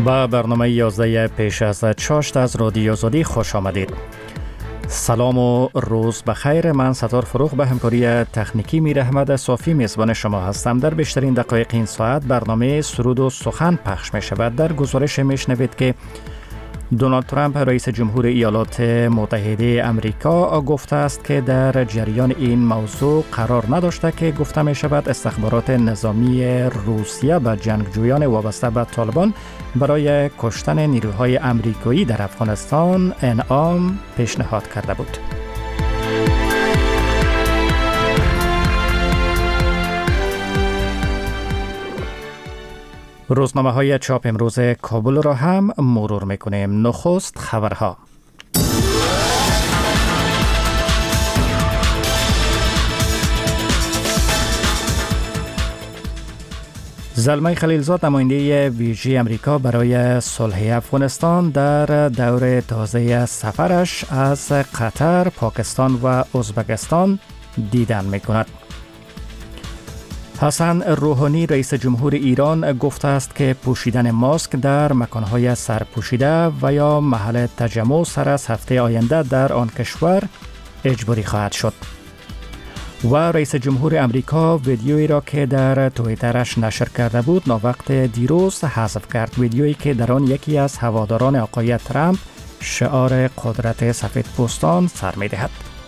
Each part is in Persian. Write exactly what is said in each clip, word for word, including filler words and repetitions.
با برنامه یازده پیش از چاشت از رادیو زودی خوش آمدید. سلام و روز بخیر. من ستار فروغ به همکاری تکنیکی میر احمد صافی میزبان شما هستم. در بیشترین دقایق این ساعت برنامه سرود و سخن پخش می شود. در گزارش میشنوید که دونالد ترامپ رئیس جمهور ایالات متحده امریکا گفته است که در جریان این موضوع قرار نداشته که گفته می شود استخبارات نظامی روسیه به جنگجویان وابسته به طالبان برای کشتن نیروهای امریکایی در افغانستان انعام پیشنهاد کرده بود. روزنامه های چاپ امروز کابل را هم مرور میکنیم. نخست خبرها. زلمه خلیلزاد نماینده ویژه امریکا برای صلح افغانستان در دور تازه سفرش از قطر، پاکستان و ازبکستان دیدن میکند. حسن روحانی رئیس جمهور ایران گفته است که پوشیدن ماسک در مکانهای سرپوشیده و یا محل تجمع سر از هفته آینده در آن کشور اجباری خواهد شد. و رئیس جمهور امریکا ویدیویی را که در توییترش نشر کرده بود ناوقت دیروز حذف کرد. ویدیویی که در آن یکی از هواداران آقای ترامپ شعار قدرت سفیدپوستان سر می‌دهد.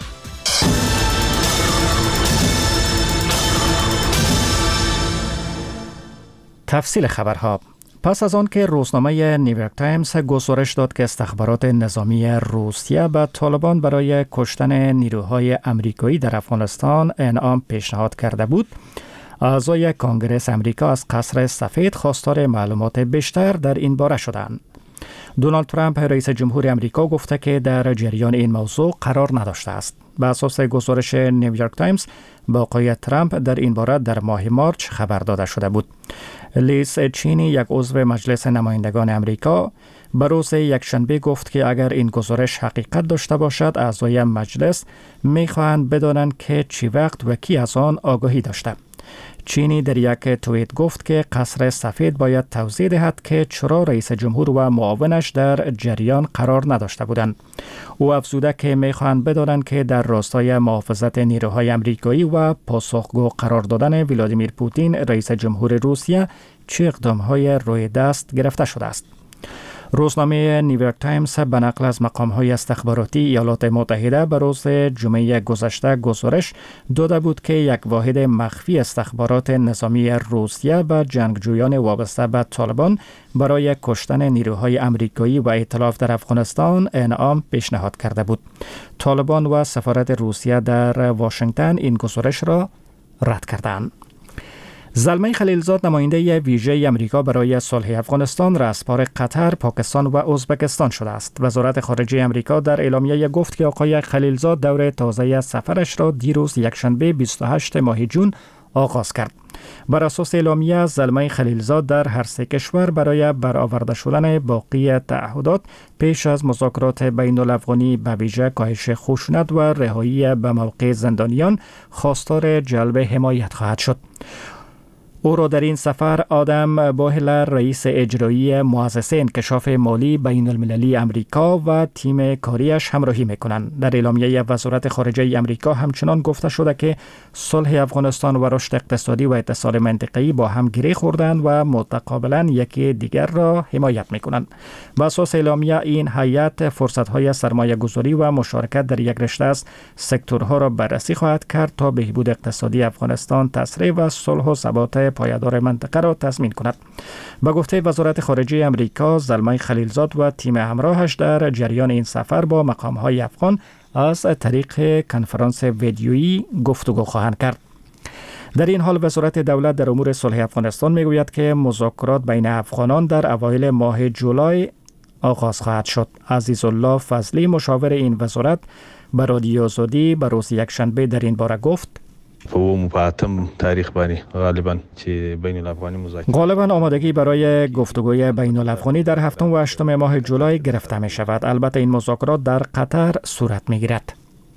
تفصیل خبرها. پس از آن که روزنامه نیویورک تایمز گزارش داد که استخبارات نظامی روسیه به طالبان برای کشتن نیروهای امریکایی در افغانستان انعام پیشنهاد کرده بود، اعضای کانگرس امریکا از قصر سفید خواستار معلومات بیشتر در این باره شدند. دونالد ترامپ رئیس جمهور امریکا گفته که در جریان این موضوع قرار نداشته است. به اساس گزارش نیویورک تایمز با آقای ترامپ در این باره در ماه مارچ خبر داده شده بود. لیز چینی یک عضو مجلس نمایندگان امریکا به روز یکشنبه گفت که اگر این گزارش حقیقت داشته باشد اعضای مجلس می‌خواهند بدانند که چی وقت و کی از آن آگاهی داشته. چینی در یک توییت گفت که قصر سفید باید توضیح دهد که چرا رئیس جمهور و معاونش در جریان قرار نداشته بودند. او افزوده که می‌خواهند بدانند که در راستای محافظت نیروهای امریکایی و پاسخگو قرار دادن ولادیمیر پوتین رئیس جمهور روسیه چه اقدام‌های روی دست گرفته شده است. روزنامه نیویورک تایمز به نقل از مقام‌های استخباراتی ایالات متحده به روز جمعه گذشته گزارش داده بود که یک واحد مخفی استخبارات نظامی روسیه به جنگجویان وابسته به طالبان برای کشتن نیروهای امریکایی و ائتلاف در افغانستان انعام پیشنهاد کرده بود. طالبان و سفارت روسیه در واشنگتن این گزارش را رد کردند. زلمه خلیلزاد نماینده ویژه امریکا برای صلح افغانستان رسپار قطر، پاکستان و ازبکستان شده است. وزارت خارجه امریکا در اعلامیه گفت که آقای خلیلزاد دور تازه سفرش را دیروز یکشنبه بیست و هشتم ماه جون آغاز کرد. بر اساس اعلامیه زلمه خلیلزاد در هر سه کشور برای برآورده شدن باقی تعهدات پیش از مذاکرات بین الافغانی به ویژه کاهش خشونت و رهایی به موقع زندانیان خواستار جلب حمایت خواهد شد. او را در این سفر آدم باهلر رئیس اجرایی مؤسسه انکشاف مالی بین المللی امریکا و تیم کاریش همراهی میکنند. در اعلامیه وزارت خارجه امریکا همچنان گفته شده که صلح افغانستان و رشد اقتصادی و اتصال منطقه‌ای با هم گره خوردند و متقابلا یکی دیگر را حمایت میکنند. بر اساس اعلامیه این هیئت فرصت‌های سرمایه‌گذاری و مشارکت در یک رشته از سکتورها را بررسی خواهد کرد تا بهبود اقتصادی افغانستان تسریع و صلح و ثبات پایدار منطقه را تضمین کند. به گفته وزارت خارجه امریکا، زلمه خلیلزاد و تیم همراهش در جریان این سفر با مقام‌های افغان از طریق کنفرانس ویدیویی گفتگو خواهند کرد. در این حال وزارت دولت در امور صلح افغانستان میگوید که مذاکرات بین افغانان در اوایل ماه جولای آغاز خواهد شد. عزیزالله فضلی مشاور این وزارت به رادیو زودی به روز یکشنبه در این باره گفت: په اووم په اتم تاریخ باندې غالبا چې بین الافغاني مذاکرات غالبا آمادگی برای گفتگوی بین الافغانی در هفتم و هشتم ماه جولای گرفته می شود. البته این مذاکرات در قطر صورت می گیرد.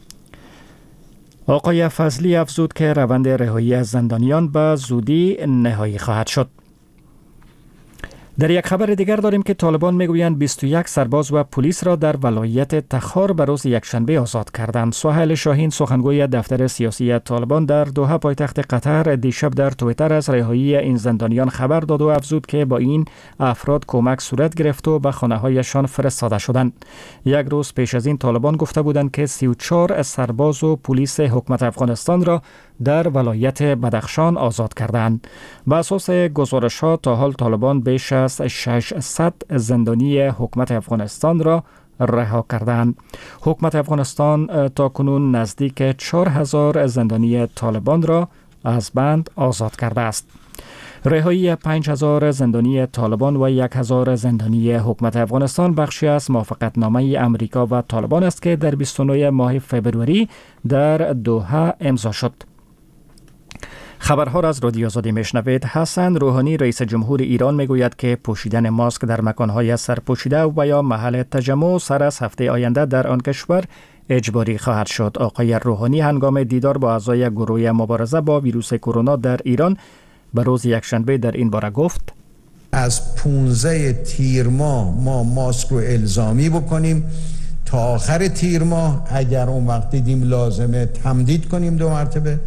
آقای فضلی افزود که روند رهایی از زندانیان به زودی نهایی خواهد شد. در یک خبر دیگر داریم که طالبان میگویند بیست و یک سرباز و پلیس را در ولایت تخار به روز یکشنبه آزاد کردند. سهیل شاهین سخنگوی دفتر سیاسی طالبان در دوحه پایتخت قطر دیشب در توییتر از رهایی این زندانیان خبر داد و افزود که با این افراد کمک صورت گرفت و به خانه‌هایشان فرستاده شدند. یک روز پیش از این طالبان گفته بودند که سی و چهار سرباز و پلیس حکومت افغانستان را در ولایت بدخشان آزاد کردند. بر اساس گزارش‌ها تا حال طالبان بیش از ششصد زندانی حکومت افغانستان را رها کردند. حکومت افغانستان تا کنون نزدیک چهار هزار زندانی طالبان را از بند آزاد کرده است. رهایی پنج هزار زندانی طالبان و یک هزار زندانی حکومت افغانستان بخشی از موافقتنامه امریکا و طالبان است که در بیست و نه ماه فوریه در دوحه امضا شد. خبرها را از رادیو آزادی میشنوید. حسن روحانی رئیس جمهور ایران میگوید که پوشیدن ماسک در مکانهای سرپوشیده و یا محل تجمع سر از هفته آینده در آن کشور اجباری خواهد شد. آقای روحانی هنگام دیدار با اعضای گروه مبارزه با ویروس کرونا در ایران به روز یکشنبه در این باره گفت: از پانزده تیر ماه ما ماسک رو الزامی بکنیم تا آخر تیر ماه، اگر اون وقت دیدیم لازمه تمدید کنیم دو مرتبه.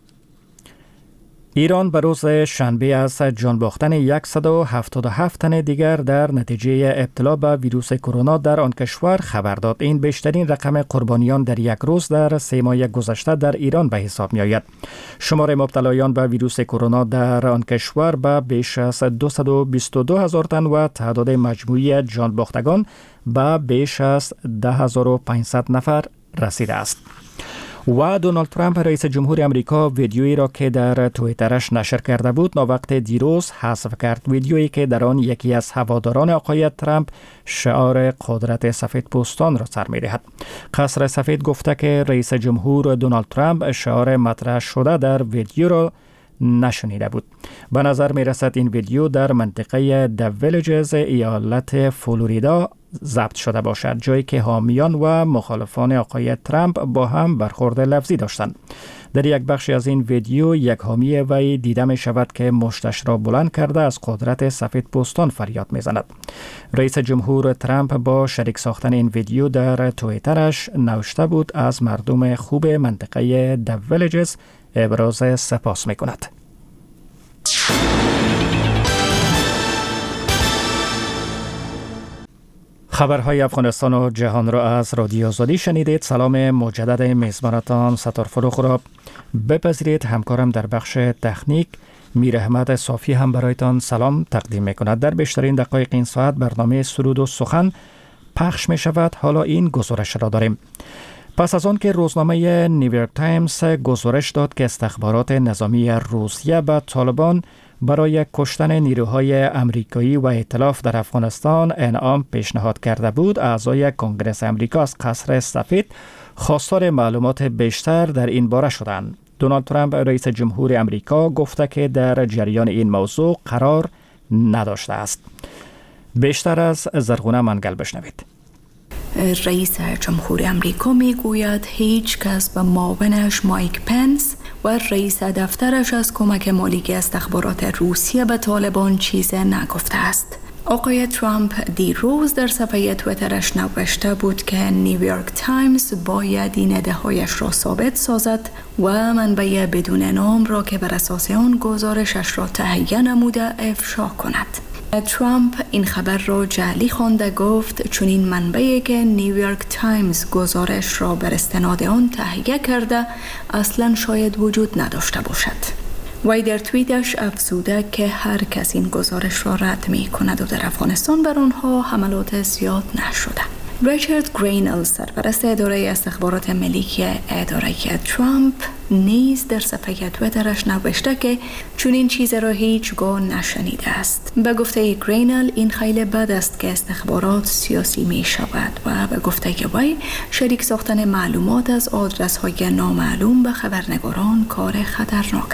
ایران به روز شنبه از جان باختن صد و هفتاد و هفت تن دیگر در نتیجه ابتلا به ویروس کرونا در آن کشور خبر داد. این بیشترین رقم قربانیان در یک روز در سه ماه گذشته در ایران به حساب می آید. شمار مبتلایان به ویروس کرونا در آن کشور به بیش از دویست و بیست و دو هزار تن و تعداد مجموعی جان باختگان به بیش از ده هزار و پانصد نفر رسیده است. و دونالد ترامپ رئیس جمهور امریکا ویدیویی را که در توییترش نشر کرده بود ناوقت دیروز حذف کرد. ویدیویی که در آن یکی از هواداران آقای ترامپ شعار قدرت سفید پوستان را سر می‌دهد. قصر سفید گفته که رئیس جمهور دونالد ترامپ شعار مطرح شده در ویدیو را نشنیده بود. به نظر می رسد این ویدیو در منطقه د ویلیجز ایالت فلوریدا ضبط شده باشد، جایی که حامیان و مخالفان آقای ترامپ با هم برخورد لفظی داشتند. در یک بخشی از این ویدیو یک حامی وی دیده می شود که مشتش را بلند کرده از قدرت سفید پوستان فریاد می زند. رئیس جمهور ترامپ با شریک ساختن این ویدیو در توییترش نوشته بود از مردم خوب منطقه د ویلیجز ابراز سپاس می کند. خبرهای افغانستان و جهان را از رادیو آزادی شنیدید. سلام مجدد میزبانتان ستار فروخ را بپذیرید. همکارم در بخش تکنیک میر احمد صافی هم برایتان سلام تقدیم می کند. در بیشترین دقایق این ساعت برنامه سرود و سخن پخش می شود. حالا این گزارش را داریم. پس از آن که روزنامه نیویورک تایمز گزارش داد که استخبارات نظامی روسیه به طالبان برای کشتن نیروهای امریکایی و ائتلاف در افغانستان انعام پیشنهاد کرده بود، اعضای کنگره امریکا از قصر سفید خواستار معلومات بیشتر در این باره شدند. دونالد ترامپ رئیس جمهور امریکا گفته که در جریان این موضوع قرار نداشته است. بیشتر از زرغونه منگل بشنوید. رئیس جمهور امریکا میگوید هیچ کس به معاونش مایک پنس و رئیس دفترش از کمک مالی استخبارات روسیه به طالبان چیزی نگفته است. آقای ترامپ دیروز در صفحه توییترش نوشته بود که نیویورک تایمز باید این ادعاهایش را ثابت سازد و منبع بدون نام را که بر اساس آن گزارشش را تهیه نموده افشا کند. ترامپ این خبر را جعلی خوانده گفت چون این منبعی که نیویورک تایمز گزارش را بر استناد آن تهیه کرده اصلا شاید وجود نداشته باشد. وی در توییتش افزوده که هر کس این گزارش را رد می کند و در افغانستان بر آنها حملات زیاد نشده. ریچارد گرینل سرپرست اداره استخبارات ملی اداره ترامپ نیز در صفحه توییترش نوشته که چون این چیز را هیچگاه نشنیده است. به گفته گرینل این خیلی بد است که استخبارات سیاسی می شود و به گفته وی شریک ساختن معلومات از آدرس های نامعلوم به خبرنگاران کار خطرناک است.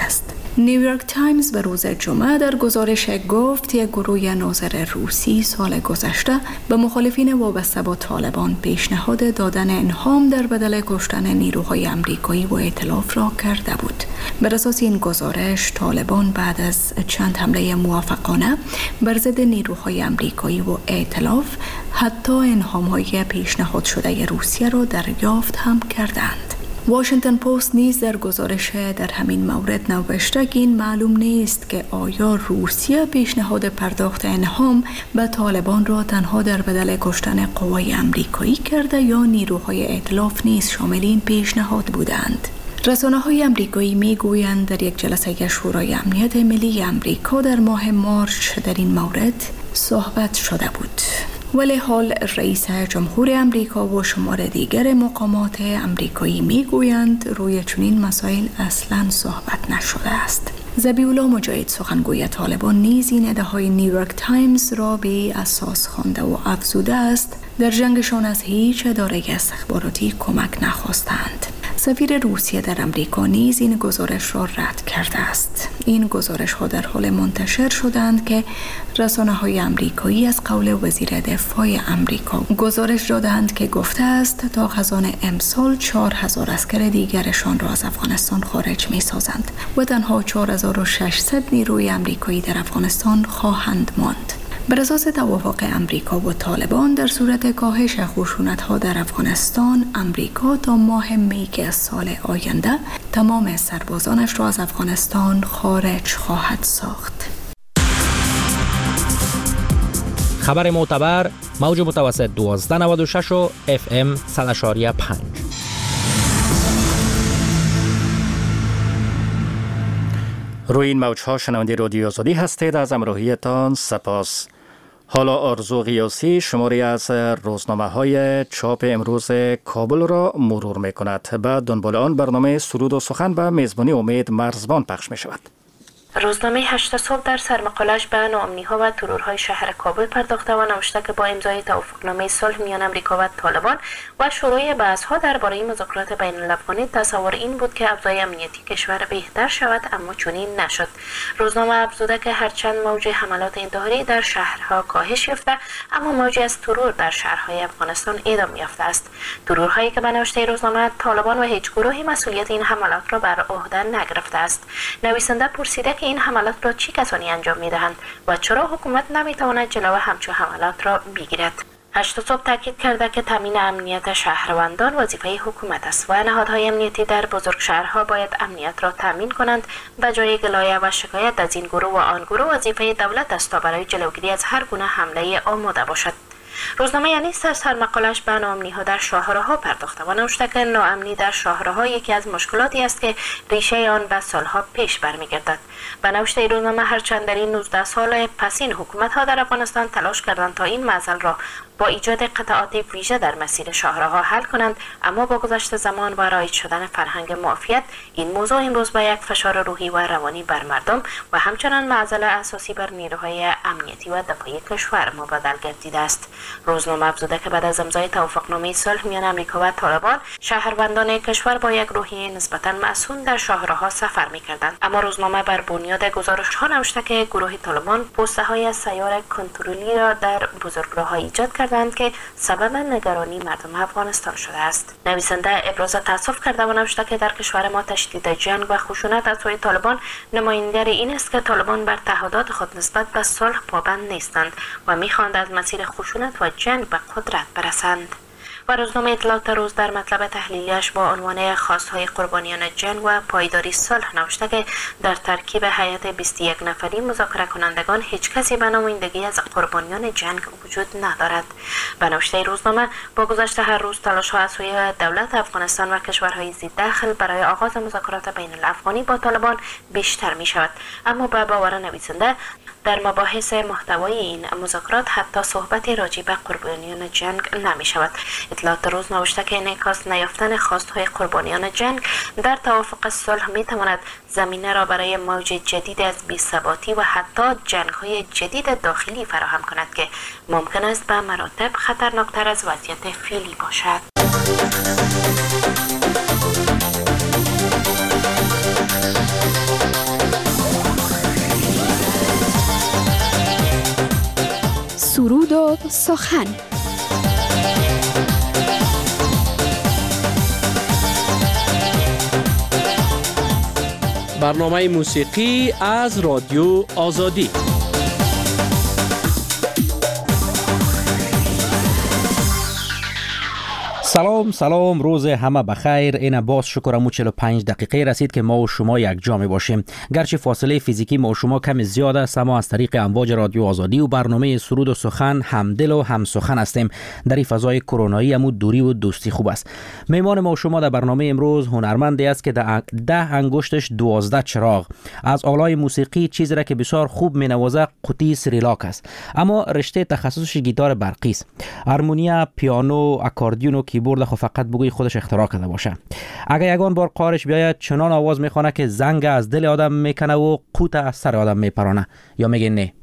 نیویورک تایمز به روز جمعه در گزارش گفت یک گروه ناظر روسی سال گذشته به مخالفین وابسته با طالبان پیشنهاد دادن انعام در بدل کشتن نیروهای آمریکایی و ائتلاف را کرده بود. بر اساس این گزارش طالبان بعد از چند حمله موافقانه بر ضد نیروهای آمریکایی و ائتلاف حتی انعام‌های پیشنهاد شده روسیه را دریافت هم کردند. واشنگتن پست نیز در گزارش در همین مورد نوشته که این معلوم نیست که آیا روسیه پیشنهاد پرداخت انعام به طالبان را تنها در بدل کشتن قوای آمریکایی کرده یا نیروهای ائتلاف نیز شامل این پیشنهاد بودند. رسانه‌های آمریکایی می‌گویند در یک جلسه شورای امنیت ملی آمریکا در ماه مارس در این مورد صحبت شده بود. ولی حال رئیس جمهور آمریکا و شمار دیگر مقامات آمریکایی میگویند روی چنین مسائل اصلاً صحبت نشده است. ذبیح‌الله مجاهد سخنگوی طالبان نیز این ادعای نیویورک تایمز را بی اساس خوانده و افزوده است در جنگشان از هیچ اداره استخباراتی کمک نخواستند. سفیر روسیه در آمریکا نیز این گزارش را رد کرده است. این گزارش ها در حال منتشر شدند که رسانه‌های آمریکایی از قول وزیر دفاع آمریکا گزارش دادند که گفته است تا خزان امسال چهار هزار اسکر دیگرشان را از افغانستان خارج می‌سازند و تنها چهار هزار و ششصد نیروی آمریکایی در افغانستان خواهند ماند. بر اساس توافق آمریکا و طالبان در صورت کاهش خشونت‌ها در افغانستان، آمریکا تا ماه می که سال آینده تمام سربازانش را از افغانستان خارج خواهد ساخت. خبر معتبر موج متوسط دوازده نود و شش و اف ام صد و پنج. روی این موج‌ها شنونده رادیو آزادی هستید. از همراهیتان سپاس. حالا آرزو قیاسی شماری از روزنامه‌های چاپ امروز کابل را مرور می‌کند. بعد دنبال آن برنامه سرود و سخن به میزبانی امید مرزبان پخش می‌شود. روزنامه هشت صبح در سرمقاله‌اش به ناامنی‌ها و ترورهای شهر کابل پرداخته و نوشته که با امضای توافقنامه صلح میان آمریکا و طالبان و شروع بحث‌ها درباره مذاکرات بین‌الافغانی تصور این بود که اوضاع امنیتی کشور بهتر شود، اما چنین نشد. روزنامه افزوده که هرچند موج حملات انتحاری در شهرها کاهش یافته، اما موجی از ترور در شهرهای افغانستان ادامه یافته است. ترورهایی که به نوشته روزنامه طالبان و هیچ گروهی مسئولیت این حملات را بر عهده نگرفته است. نویسنده پرسیده که این حملات را چه کسانی انجام می‌دهند و چرا حکومت نمی‌تواند جلو همچون حملات را بگیرد. هشت صبح تاکید کرده که تامین امنیت شهروندان وظیفه حکومت است و نهادهای امنیتی در بزرگ شهرها باید امنیت را تامین کنند. به جای گلایه و شکایت از این گروه و آن گروه وظیفه دولت است تا برای جلوگیری از هر گونه حمله آماده باشد. روزنامه یعنی در سرمقاله‌اش به ناامنی‌ها در شاهراها پرداخته و نوشته که ناامنی در شاهراها یکی از مشکلاتی است که ریشه آن به سالها پیش برمیگردد. به نوشته روزنامه هرچند در این نوزده سال پسین حکومت‌ها در افغانستان تلاش کردند تا این معضل را با ایجاد قطعات ویژه در مسیر شاهراها حل کنند، اما با گذشت زمان و رایج شدن فرهنگ معافیت این موضوع امروز به یک فشار روحی و روانی بر مردم و همچنان معضل اساسی بر نیروهای امنیتی و دفاعی کشور مبادل گردیده است. روزنامه افزوده که بعد از امضای توافقنامه صلح میان آمریکا و طالبان، شهروندان کشور با یک روحیه نسبتاً معصوم در شاهراها سفر می‌کردند، اما روزنامه بر بنیاد گزارش‌ها نوشته که گروه طالبان پست‌های از سیار کنترلی را در بزرگراه‌ها ایجاد کردند که سبب نگرانی مردم افغانستان شده است. نویسنده ابراز تأسف کرده و نوشته که در کشور ما تشدید جنگ و خشونت از سوی طالبان نمایانگر این است که طالبان بر تعهدات خود نسبت به صلح پابند نیستند و می‌خواهند از مسیر خشونت و جنگ به قدرت برسند. و روزنامه اطلاعات روز در مطلب تحلیلیش با عنوان خواست‌های قربانیان جنگ و پایداری صلح نوشته که در ترکیب هیئت بیست و یک نفری مذاکره کنندگان هیچ کسی به نمایندگی از قربانیان جنگ وجود ندارد. به نوشته روزنامه با گذشت هر روز تلاش‌ها از سوی دولت افغانستان و کشورهای ذی دخل برای آغاز مذاکرات بین الافغانی با طالبان بیشتر می شود، اما به باور نویسنده در مباحث محتوای این مذاکرات حتی صحبتی راجع به قربانیان جنگ نمی شود. اطلاعات روز نوشته که انعکاس نیافتن خواست‌های قربانیان جنگ در توافق صلح می تواند زمینه را برای موج جدید از بی‌ثباتی و حتی جنگ‌های جدید داخلی فراهم کند که ممکن است به مراتب خطرناکتر از وضعیت فعلی باشد. سخن. برنامه موسیقی از رادیو آزادی. سلام سلام، روز همه بخیر. این باز شکرمو چهل و پنج دقیقه رسید که ما و شما یک جا می باشیم. گرچه فاصله فیزیکی ما و شما کمی زیاد است، اما از طریق امواج رادیو آزادی و برنامه سرود و سخن همدل و هم سخن هستیم. در این فضای کرونایی هم دوری و دوستی خوب است. میمان ما و شما در برنامه امروز هنرمندی است که ده, ده انگشتش دوازده چراغ. از آلای موسیقی چیزی را که بسیار خوب می نوازه قوطی سریلاک است، اما رشته تخصصش گیتار برقی است. هارمونیا، پیانو، اکاردیون و کیبورد خو فقط بگوی خودش اختراع کرده باشه. اگه یگان بار قارش بیاید چنان آواز میخونه که زنگ از دل آدم میکنه و قوت از سر آدم میپرانه. یا میگه نه؟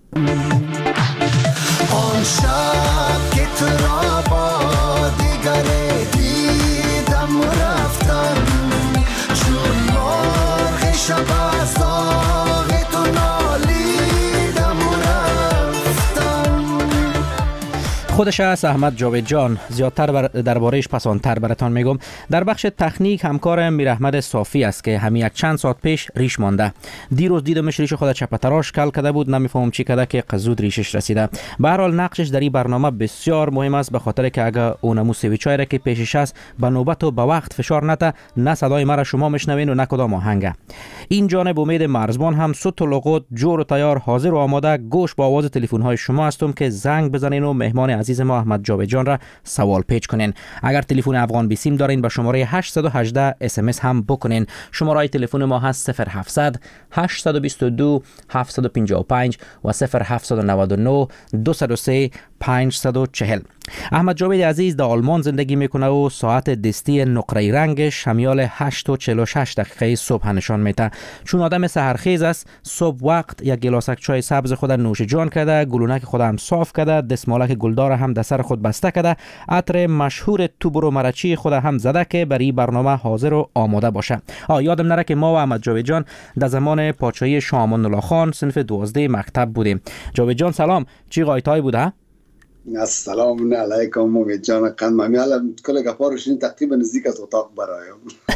آن شب که تو را با دیگر دیدم و رفتم، چون مرغ شب از داغ تو نالیدم و رفتم. خودش است احمد جاوید جان. زیادتر بر دربارهش پسانتر براتان میگم. در بخش تکنیک همکار میراحمد صافی است که همین یک چند ساعت پیش ریش مانده. دیروز دیدمش ریش خود چپ تراش کل کرده بود، نمیفهمم چی کرده که قزود ریشش رسیده. به هر حال نقشش در این برنامه بسیار مهم است، به خاطر که اگه اونمو سویچای را که پیشش است به نوبت و به وقت فشار نده، نه صدای مرا شما میشنوین و نه کدام آهنگ. این جانب امید مرزبان هم صوت و لغات جور و تیار حاضر و آماده گوش با آواز تلفن های شما هستم که زنگ بزنین و مهمان عزیز ما احمد جاوید جان را سوال پیچ کنین. اگر تلفن افغان بیسیم دارین به شماره هشت یک هشت اس ام اس هم بکنین. شماره تلفن ما هست صفر هفتصد هشت دو دو هفت پنج پنج و صفر هفت نه نه دو صفر سه پنج چهار صفر. احمد جاوید عزیز در آلمان زندگی میکنه و ساعت دستی نقره رنگش همیال هشت و چهل و شش دقیقه صبح نشان میده. چون آدم سحرخیز است، صبح وقت یک گلاسک چای سبز خود نوش جان کرده، گلونک خود هم صاف کرده، دستمالک گلدار هم در سر خود بسته کرده، عطر مشهور توبرو مرچی خود هم زده که برای برنامه حاضر و آماده باشه. آ یادم نره که ما و احمد جاوید جان در زمان پادشاهی شاه امان الله خان صنف دوازده مکتب بودیم. جاوید جان سلام، چی قایتای بوده؟ السلام علیکم امید جان قند ممی الان کل گپا رو شنید تقریبا نزدیک از اتاق برایم.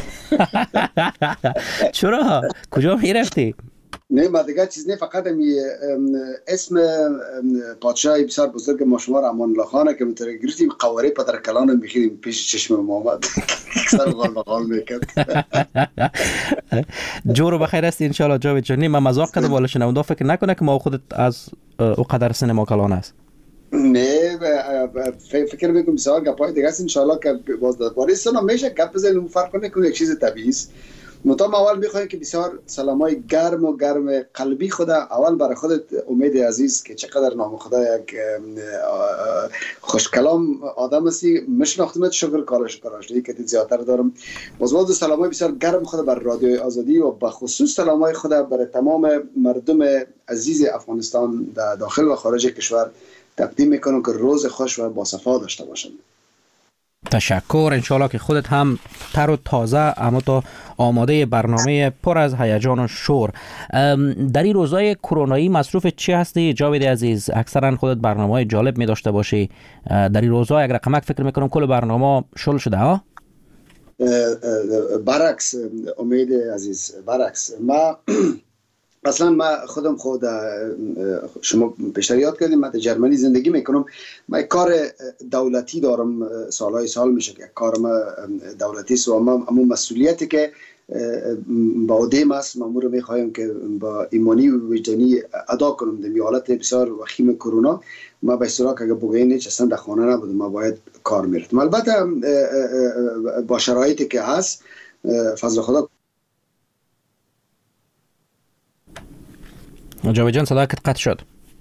چرا؟ کجا میرفتی؟ نه ما دیگه چیز نه، فقط می اسم پادشاه بسیار بزرگ ما شما امان الله خانه که متر گرفتیم قواره پدر کلان میخیریم پیش چشم محمد اکثر غال بغال میکرد. جورو بخیر است انشالله جاوید جان. ما مزاق کرده بالا شنونده فکر نکنه که ما خودت از او قدر سینما کلان است. نه فکر میکنم بسیار گپای دیگه است انشالله که باز درباره سنا میشه گپ بزنیم، فرق نکنه یک چیز طبیعی است. مطمئن اول میخوایم که بسیار سلامای گرم و گرم قلبی خدا اول برای خودت امید عزیز که چقدر نام خدا یک خوش کلام آدم هستی، مشناختمت شکر کار شکرش که زیادتر دارم. باز باز سلامای بسیار گرم خدا بر رادیو آزادی و به خصوص سلامای خدا برای تمام مردم عزیز افغانستان در داخل و خارج کشور تقدیم میکنم که روز خوش و با صفا داشته باشن. تشکر. انشالله که خودت هم تر و تازه اما تا آماده برنامه پر از هیجان و شور. در این روزهای کرونایی مصروف چی هستی جاوید عزیز؟ اکثرا خودت برنامه‌های جالب می داشته باشی. در این روزها یک رقمک فکر میکنم کل برنامه شل شده ها؟ برعکس امید عزیز، برعکس. ما اصلا ما خودم خود شما پیشتر یاد کردیم من در جرمنی زندگی میکنم. من کار دولتی دارم، سالهای سال میشه که کار ما دولتی است و ما امون مسئولیتی که با عهده ما است ما رو میخوایم که با ایمانی و وجدانی ادا کنم. در حالت بسیار وخیم کرونا ما به اشتراک اگه بگوین چه اصلا در خانه نبودم، ما باید کار میرفتم. البته با شرایطی که هست فضل خدا. جاوید جان صدا قطع شد.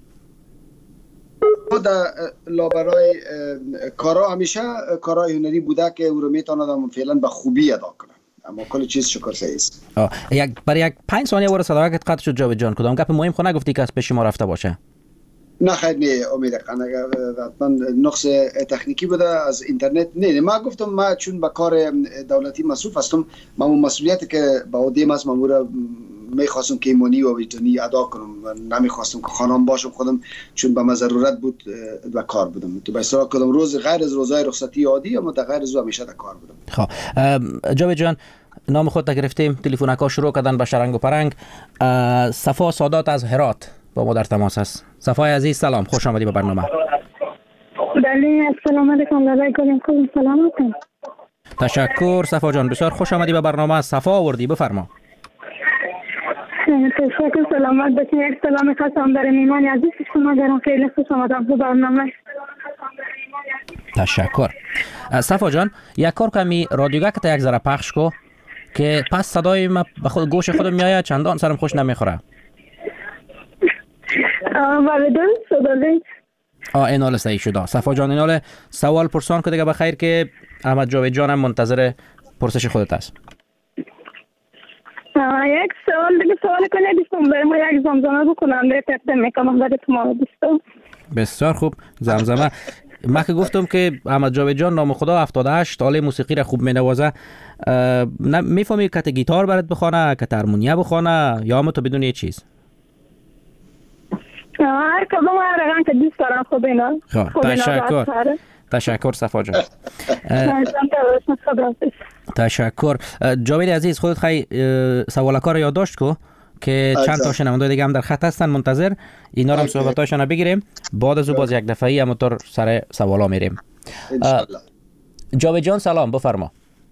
در لابرای کارا همیشه کارای هنری بوده که او رو میتونم فعلا به خوبی ادا کنم، اما کل چیز شکر سعی است. یک برای یک پنج ثانیه ور صدا قطع شد جاوید جان. کدام گپ مهم خو نگفتی که از پیش ما رفته باشه؟ نه خیر نه امید کنه حتما نقص تکنیکی بوده از اینترنت. نه نه ما گفتم ما چون به کار دولتی مصروف هستم، ما مسئولیتی که با عهده ما است مامور میخواستم که ایمانی و وجدانی ادا کنم و نمیخواستم که خانم باشم خودم، چون به من ضرورت بود و کار بودم. تو به اصطلاح کدام روز غیر از روزهای رخصتی عادی، اما در غیر از همیشه در کار بودم. خب جاوید جان، نام خود تا گرفتیم، تلفن‌ها شروع کردن به شرنگ و پرنگ. صفا سادات از هرات با ما در تماس است. صفای عزیز سلام، خوش آمدی به برنامه. بله السلام علیکم. علیکم سلام. تشکر صفا جان، بسیار خوش آمدی به برنامه. صفا آوردی، بفرما. تشکر، سلامت باشین. یک سلام خاصم برای میهمان عزیز شما دارم. خیلی خوش آمدم به برنامه. تشکر. صفا جان، یک کار کمی رادیوگه که یک ذره پخش کو که پس صدای ما به خود گوش خودم میآید، چندان سرم خوش نمیخوره. بله درست شده. آه این حال صحیح شده. صفا جان، این حال سوال پرسان که دیگه بخیر که احمد جاوید جانم منتظر پرسش خودت است. یک سوال دیگه سوال کنه دوستم، برای ما یک زمزمه بکنم به تقدیم میکنم برای تو دوستم. بسیار خوب، زمزمه. من که گفتم که احمد جاوید جان نام خدا هفتاد و هشت آله موسیقی را خوب مینوازه، میفهمی که گیتار برات بخونه، که هارمونیا بخونه، یا هم تو بدون یه چیز؟ هر کدوم هر رقم که دوست دارم. خوب اینا. تشکر. تشکر صفا جان. تشکر. جاوید عزیز، خودت خیلی سوال کار یادداشت کو که چند تا شنونده دیگه هم در خط هستن منتظر، اینا رو هم صحبتاشون بگیریم، بعد از او باز یک دفعه‌ای همونطور سر سوالا میریم. جاوید جان سلام، بفرما.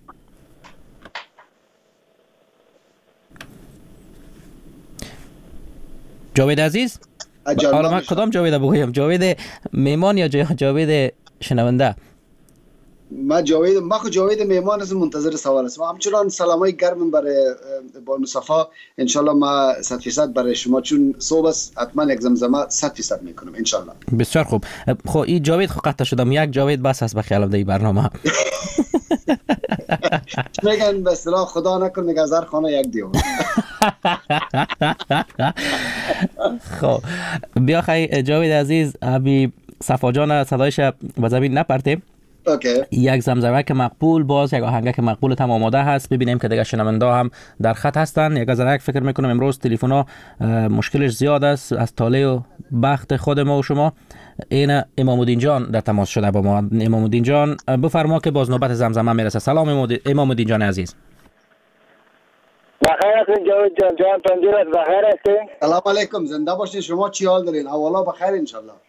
جاوید عزیز، حالا من کدام جاوید بگویم؟ جاوید میمان یا جاوید شنونده؟ ما جاوید ما خو جاوید میمان از منتظر سوال است. ما همچنان سلامای گرم برای بانو صفا، ان شاء الله ما صد درصد برای شما، چون صبح است حتما یک زمزمه صد درصد میکنم ان شاء الله. بسیار خوب. خب این جاوید خو قطع شدم، یک جاوید بس است به خیالم در برنامه. میگن به اصطلاح خدا نکنه میگه از هر خانه یک دیو. خب بیا خیلی جاوید عزیز، ابی صفا جان صدایش به زمین نپرتیم. اوکی. یک زمزمه که مقبول، باز یک آهنگ که مقبول تمام آماده هست. ببینیم که دیگه شنونده هم در خط هستن. یک از یک فکر میکنم امروز تلفن‌ها مشکلش زیاد است از طالع و بخت خود ما و شما. این امام الدین جان در تماس شده با ما. امام الدین جان بفرما که باز نوبت زمزمه میرسه. سلام امام الدین جان عزیز. بخیر هستین جاوید جان؟ جان پنجرت بخیر هستین؟ سلام علیکم، زنده باشین. شما چی حال دارین؟ اولا بخیر ان شاء الله.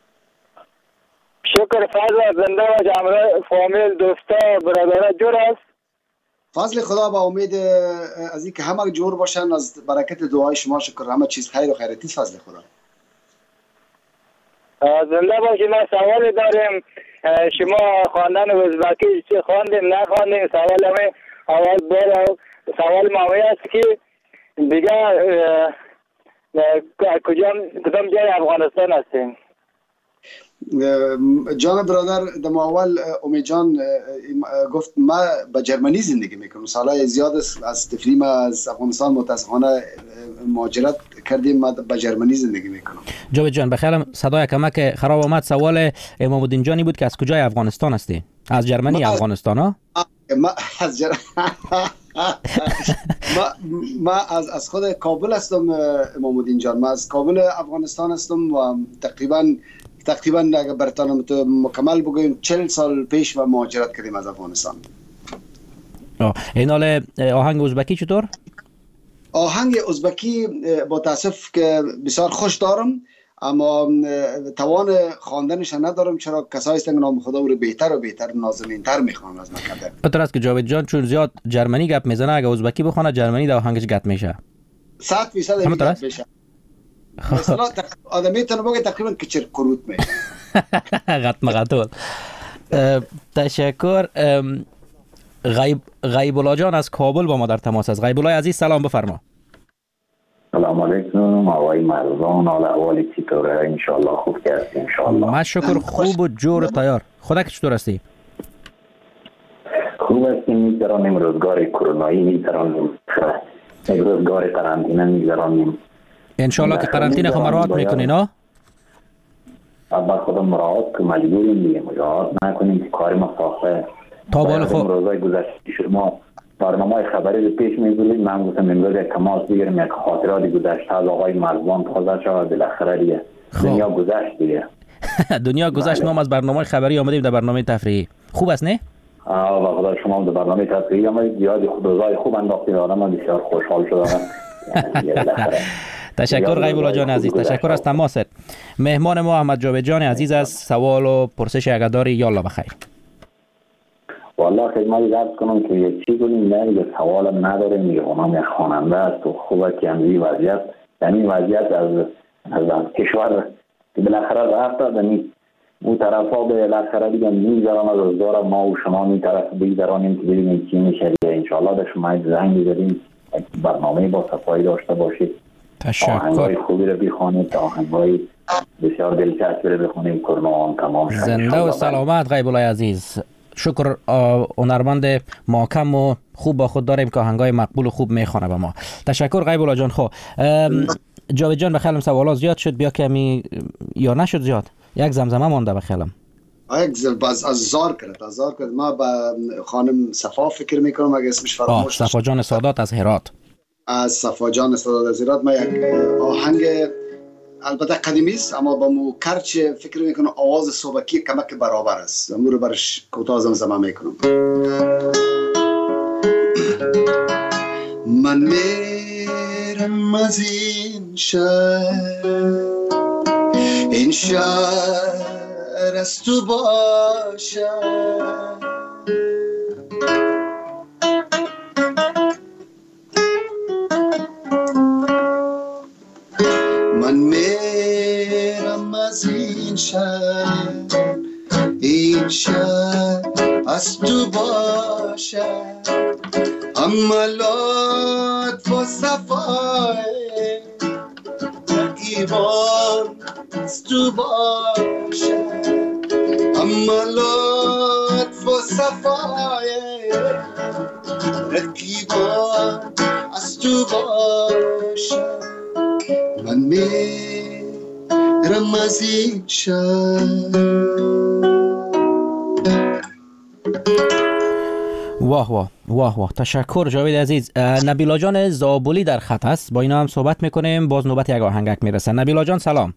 شکر. فضل زنده باش، همراه فامیل دوستا برادرها جور است؟ فضل خدا با امید از اینکه همه جور باشن، از برکت دعای شما شکر، همه چیز خیر و خیرتی فضل خدا. زنده باشی. ما سوالی داریم. شما خواندن ازبکی چی خواندیم نخواندیم؟ سوال همه اول بالا سوال مامی است که دیگه کجا کدام جای افغانستان هستیم؟ جان برادر دم اول امید جان گفت ما به جرمنی زندگی میکنم. سالهای زیاد از تفری ما از افغانستان متاسفانه مهاجرت کردیم، ما به جرمنی زندگی میکنم. جاوید جان بخیرم صدای کمک خراب آمد. سوال امام الدین جانی بود که از کجای افغانستان هستی؟ از جرمنی افغانستان ها؟ ما از جر... ما ما از از خود کابل هستم امام الدین جان. ما از کابل افغانستان هستم و تقریبا تقریبا اگر برتانم تو مکمل بگویم چهل سال پیش و مهاجرت کردیم از افغانستان. این حال آهنگ ازبکی چطور؟ آهنگ ازبکی با تاسف که بسیار خوش دارم، اما توان خواندنش ندارم، چرا کسایی هستن که نام خدا رو بهتر و بهتر نازنین‌تر میخوانن از من. خاطر است که جاوید جان چون زیاد جرمنی گپ میزنه، اگه ازبکی بخونه جرمنی در آهنگش گت میشه. صد فیصد گت میشه. مثلا آدمی تنبوی تقریبا کچر کروت میشه. غت مغتول. تشکر. غیب غیب الله جان از کابل با ما در تماس است. غیب الله عزیز سلام، بفرما. سلام علیکم آقای مرزان، حال احوال چطوره؟ ان شاء الله خوب هستی؟ ان شاء الله. ما شکر خوب و جور و تیار. خدا که چطور هستی؟ خوب هستیم. میگذرانیم روزگار کرونایی، میگذرانیم روزگار قرنطینه، میگذرانیم. ان شاء الله که قرنطینه خو مراعات میکنین ها؟ با خودم مراعات که مجبوریم دیگه، مراعات نکنیم که کار ما ساخته. تا بال خو روزای گذشته شما برنامه خبری رو پیش می‌برید. من گفتم امروز یک تماس بگیرم، یک خاطرات گذشته از آقای مرزبان تازه شود. بالاخره دیگه دنیا گذشت دیگه. دنیا گذشت. ما از برنامه خبری آمدیم در برنامه تفریحی. خوب است نه؟ آه و خدا شما در برنامه تفریحی آمدید. یاد خودروزای خوب انداختید. آدم بسیار خوشحال شدم. تشکر غیب الله جان عزیز، تشکر از تماست. مهمان ما احمد جاوید جان عزیز از سوال و پرسش اگر داری یالا بخیر. والله خدمت عرض کنم که یک چیز کنیم، نه یه سوال نداره. میگم یک خواننده است و خوبه که همین وضعیت، یعنی وضعیت از از کشور که بالاخره رفت دادنی اون طرفا بالاخره دیگه میگذارم از روزگار ما و شما این طرف بگذارانیم که ببینیم چی میشه. انشالله در شما زنگ بزنیم، برنامه با صفایی داشته باشید. تشکر. آهنگای خوبی رو بخونید، آهنگای بسیار دلچسبی رو بخونیم. کرمان تمام شد. زنده و سلامت غیب الله عزیز. شکر. هنرمند محکم و خوب با خود داریم که آهنگای مقبول و خوب میخونه به ما. تشکر غیب الله جان. خب جاوید جان بخیالم سوالات زیاد شد، بیا کمی یا نشد زیاد؟ یک زمزمه مونده بخیالم. یک باز از زار کرد از زار کرد. ما با خانم صفا فکر میکنم اگه اسمش فراموش صفا جان سادات از هرات. از صفا جان سادات از هرات ما یک آهنگ البته قدیمی است اما با مو کرچ فکر میکنم آواز صوبکی کمک برابر است. امور رو برش کوتاه زمزمه میکنم. من میرم از این شهر، این شهر از تو باشد، من میرم از این شهر، این شهر از تو باشد، اما لطف و صفای رقیبان از تو باشد، اما لطف و صفای رقیبان از تو باشد، من میرم از این شهر. واه واه واه واه. تشکر جاوید عزیز. نبیلا جان زابلی در خط است، با اینا هم صحبت میکنیم. باز نوبت یک آهنگک میرسه. نبیلا جان سلام.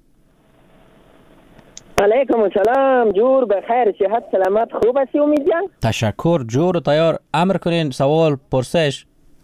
علیکم السلام. جور بخیر، صحت سلامت، خوب هستی امید جان؟ تشکر. جور و تیار. امر کنین، سوال پرسش.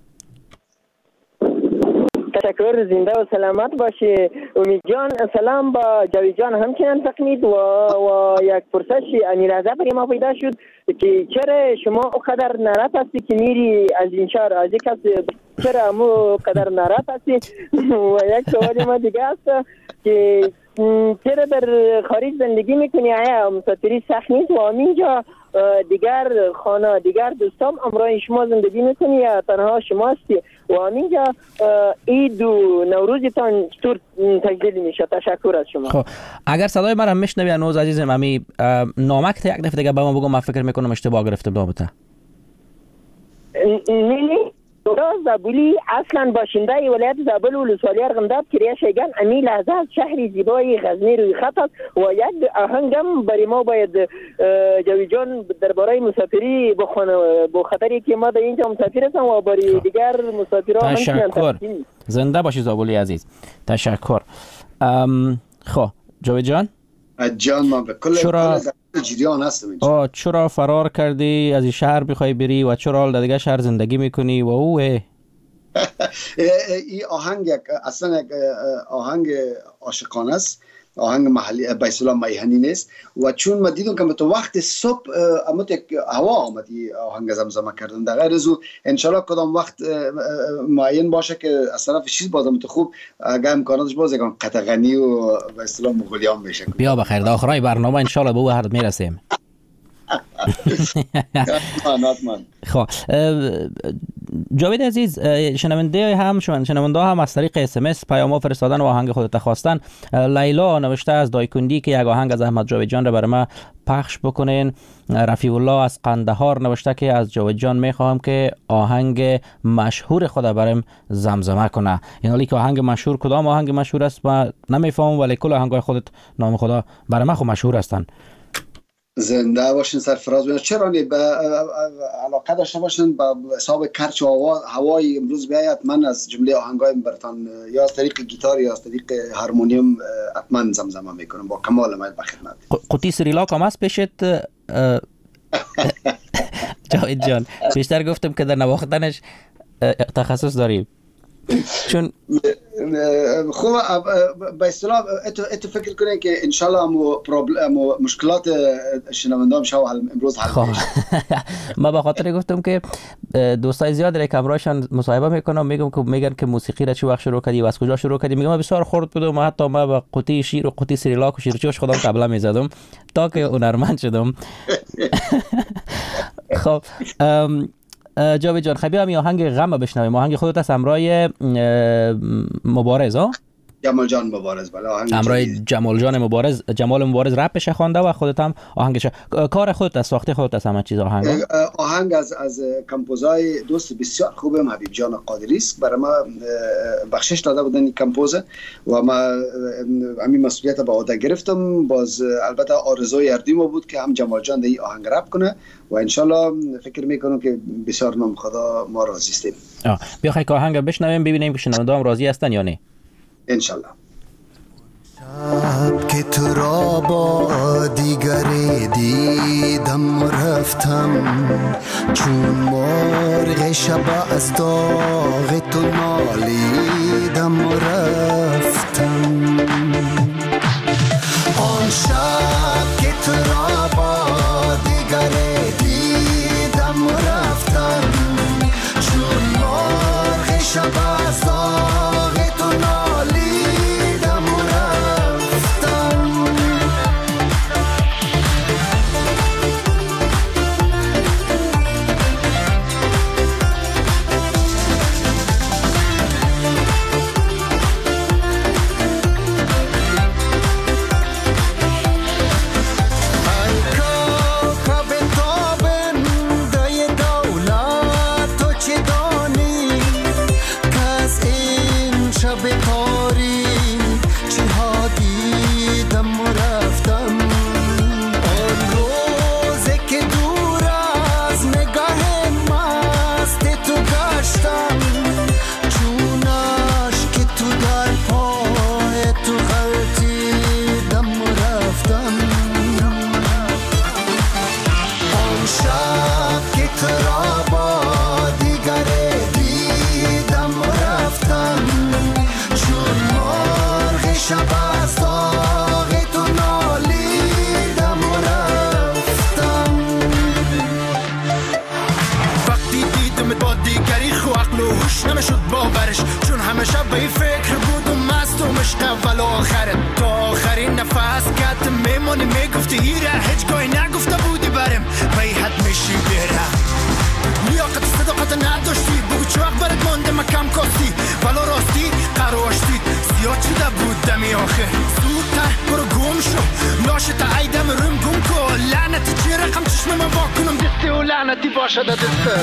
تشکر. زنده و سلامت باشی امید جان. سلام با جاوید جان همچنان تقنید و, و یک پرسش امیرعزا برای ما پیدا شد که چرا شما اقدر ناراحت هستی که میری از این شهر، از یک کس چرا امو اقدر ناراحت هستی؟ و یک سوال ما دیگه است که چرا در خارج زندگی میکنی؟ آیا مسافری سخت نیست و همینجا دیگر خانه دیگر دوستان امرای شما زندگی میکنی یا تنها شما هستی و همینجا عید و نوروزتان چطور تجلیل میشه؟ تشکر از شما. خب اگر صدای من هم میشنوی هنوز عزیزم، امی نامک یک دفعه دیگه به ما بگو، من فکر میکنم اشتباه گرفتم نامته. نه نه زابلی اصلا باشنده ولایت زابل و ولسوالی ارغنداب کریا شیگان امی لحظه از شهری زیبای غزنی روی خط است و یک آهنگم برای ما باید جاوید جان درباره مسافری بخونه، با خاطری که ما در اینجا مسافر هستم و برای دیگر مسافرها. تشکر. زنده باشی زابلی عزیز. تشکر. خب جاوید جان جان ما به کل چرا جریان هستم اینجا. آه چرا فرار کردی از این شهر بخوای بری و چرا در دیگه شهر زندگی میکنی و اوه این آهنگ اصلا یک آهنگ عاشقانه است، آهنگ محلی به اصطلاح میهنی نیست و چون ما دیدم که به تو وقت صبح امت یک هوا آمدی آهنگ زمزمه کردن در غیر از او انشالله کدام وقت معین باشه که از طرف چیز بازم تو خوب اگه امکاناتش باز یکم قطغنی و به اصطلاح مغولیان بشه. بیا بخیر در آخرای برنامه انشالله به او حد میرسیم. خب جاوید عزیز، شنونده هم شنونده هم از طریق اس ام اس پیام فرستادن و آهنگ خودت خواستن. لیلا نوشته از دایکندی که یک آهنگ از احمد جاوید جان را برای ما پخش بکنین. رفیع الله از قندهار نوشته که از جاوید جان میخواهم که آهنگ مشهور خود برایم زمزمه کنه. این حالی که آهنگ مشهور کدام آهنگ مشهور است ما نمیفهمم، ولی کل آهنگای خودت نام خدا برای ما خو مشهور هستن. زنده باشین، سرفراز باشین. چرا نه؟ به علاقه داشته باشین به حساب کرچ و هوا هوای امروز بیاید. من از جمله آهنگای براتون یا از طریق گیتار یا از طریق هارمونیوم حتما زمزمه میکنم با کمال میل به خدمت. قوطی سریلاک هم هست پیشت جاوید جان؟ بیشتر گفتم که در نواختنش تخصص داریم. چون خوب به اصطلاح اتو فکر کنین که انشالله امو پروبلم مشکلات شنوندام شو امروز حل میشه. ما به خاطر گفتم که دوستای زیاد را که همراهشان مصاحبه میکنم میگم که میگن که موسیقی را چه وقت شروع کردی و از کجا شروع کردی. میگم بسیار خرد بودم و حتی ما با قوطی شیر و قوطی سریلاک و شیرچوش خودم طبله میزدم تا که هنرمند شدم. خب جاوید جان خیلی هم آهنگ غم بشنویم. آهنگ خودت از همراه مبارز ها؟ جمال جان مبارز. بله آهنگ همراه جمال جان مبارز. جمال مبارز رپش خوانده و خودت هم آهنگش. کار خودت از ساخته خودت از همه چیز آهنگ آهنگ از از کمپوزای دوست بسیار خوبم حبیب جان قادری است. برای ما بخشش داده بودن این کمپوز و ما همین مسئولیت به عهده گرفتم. باز البته آرزوی اردیمو بود که هم جمال جان این آهنگ رپ کنه و انشالله فکر میکنم که بسیار نام خدا ما راضی استیم. بیا خیلی آهنگ بشنویم ببینیم که شنوندگان راضی هستن یا نه. انشالله. شب که تو را با دیگری دیدم رفتم چون مرغ شب از داغ تو نالیدم رفتم. آن شب که تو را با دیگری دیدم رفتم چون مرغ شب از داغ تو نالیدم رفتم. نمیشد باورش چون همیشه به این فکر بودم مست و مشق اول و آخرت تا آخرین نفس کت میمونی میگفتی ایره هیچ گاهی نگفته بودی برم بیحت میشی برم لیاقت صداقت نداشتی بگو چه وقت برد مانده ما کم کاستی ولا راستی قرواشتی زیاد چیده بود دمی آخر زودتر برو گم شو لاشت عیدم روم گم کن لعنتی چی رقم چشم من واکنم دستی و لعنتی باشد دستر.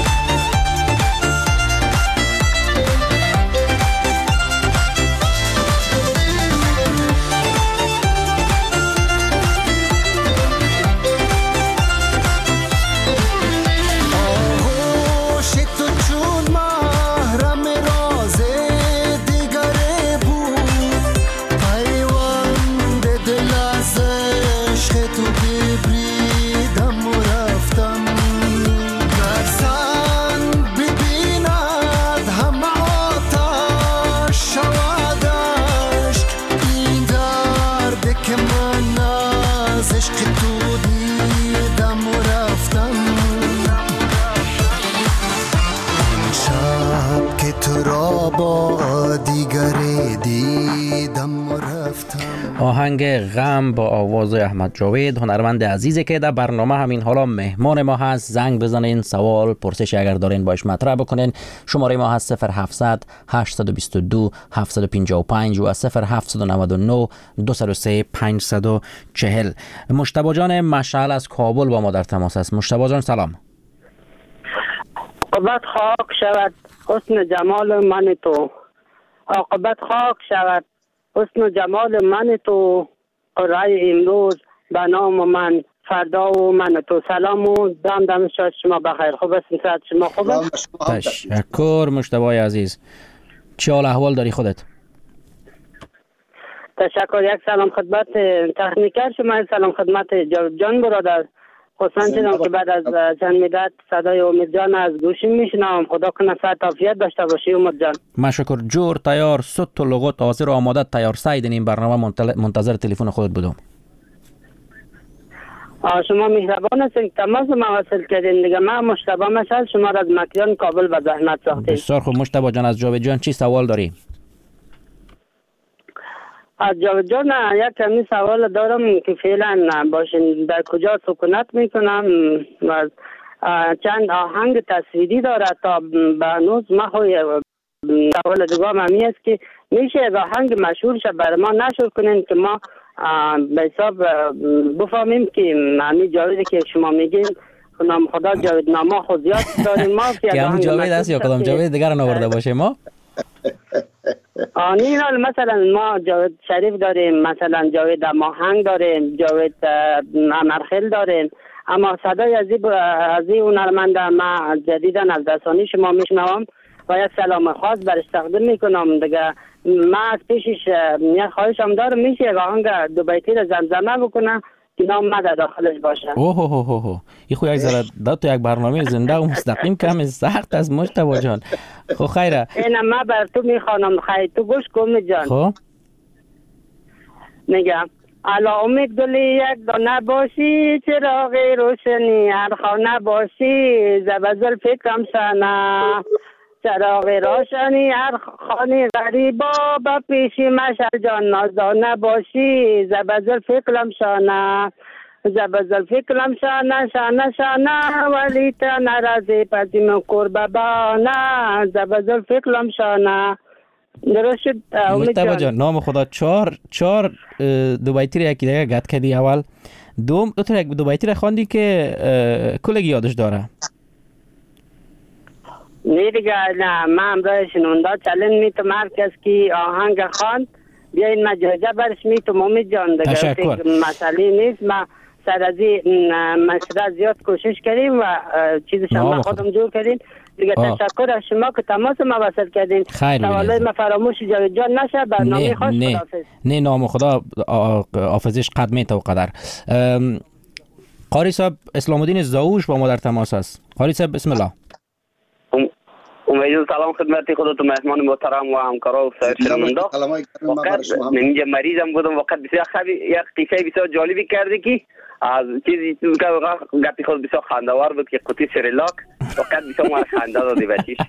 آهنگ غم با آواز احمد جاوید هنرمند عزیزی که در برنامه همین حالا مهمان ما هست. زنگ بزنین، سوال پرسش اگر دارین باش مطرح بکنین. شماره ما هست صفر هفتصد هشتصد و بیست و دو هفتصد و پنجاه و پنج و صفر هفتصد و نود و نه دویست و سه پانصد و چهل. مجتبی جان مشعل از کابل با ما در تماس است. مجتبی جان سلام. عاقبت خاک شود حسن جمال من تو، عاقبت خاک شود حسن جمال من تو، قرعه امروز به نام من فردا و من تو سلام و دم دم شما بخیر. خوب است؟ صحت شما خوب است؟ تشکر مجتبی عزیز. چه حال احوال داری خودت؟ تشکر. یک سلام خدمت تکنیکر شما، سلام خدمت جاوید جان برادر. خصوصا چیزم که بعد از چند مدت صدای امید جان از گوشیم میشنم. خدا کنه صحت عافیت داشته باشی امید جان. مشکر. جور تیار صوت و لغت حاضر و آماده تیار ساید این برنامه منتظر تلفن خودت بودم. شما مهربان هستین تماس ما وصل کردین دیگه. من مجتبی مشعل شما را از مکیان کابل به زحمت ساختیم. بسیار خوب مجتبی جان. از جاوید جان چی سوال داری؟ از جاوید جان یک کمی سوال دارم که فعلا باشین در کجا سکونت میکنم و چند آهنگ تصویری دارد تا به هنوز ما خوی سوال دیگه همی است که میشه از آهنگ مشهور شد برای ما نشر کنین که ما به حساب بفهمیم که همی جاویدی که شما میگین نام خدا جاوید نامه خود زیاد داریم ما که همون جاوید هست یا کدام جاوید دیگر نورده باشه ما؟ آنین حال مثلا ما جاوید شریف داریم، مثلا جاوید ماهنگ داریم، جاوید امرخیل داریم، اما صدای عزیب عزیب و نرمنده ما جدیداً از دستانی شما میشنوم و یک سلام خاص برش تقدیم میکنم دیگه. ما از پیشش یک خواهشم دارم میشه یک آهنگ دو بیتی را زمزمه بکنه که نام ما در داخلش باشه. اوه اوه اوه اوه ای خو یک ذره دا تو یک برنامه زنده و مستقیم کم سخت از مجتبی جان. خو خیره اینا ما بر تو میخوانم خیر تو گوش کن جان. خب میگم علا امید گلی یک دانه باشی چراغ روشنی هر خانه باشی زبزل فکرم سنه چراغ روشنی هر خانه غریبا با پیشی مشل جان نازدانه باشی زبزل فکرم شانه زبزل فکرم شانه شانه شانه ولی تا نرازی پدیم قربانه زبزل فکرم شانه. درست شد مجتبی جان. نام خدا چهار چهار دو بیتی را یکی دیگه گت کردی. اول دوم دو تا یک دو بیتی را خواندی که کلگی یادش داره. نه دیگه نه من امرای شنونده چلن می تو مرکز کی آهنگ خواند بیاین مجازه برش می تو امید جان دیگه. تشکر. مسئله نیست. ما سر از این مسئله زیاد کوشش کردیم و چیزش هم خودم جور کردیم دیگه. تشکر از شما که تماس ما وصل کردین. سوالای ما فراموش جاوید جان نشه. برنامه خوش خداحافظ. نه نام خدا حافظش قدمه تا قدر. قاری صاحب اسلام الدین زاوش با ما در تماس است. قاری صاحب بسم الله. امیدوارم سلام خدمت خودت و مهمان محترم و همکارا و سایر شنونده. واقعا اینجا مریضم بودم واقعا بسیار خوبی یک قصه بسیار جالبی کردی که از چیزی که گپی خود بسیار خنده‌آور بود که قوطی سریلاک واقعا بسیار ما خنده دادی بچیش.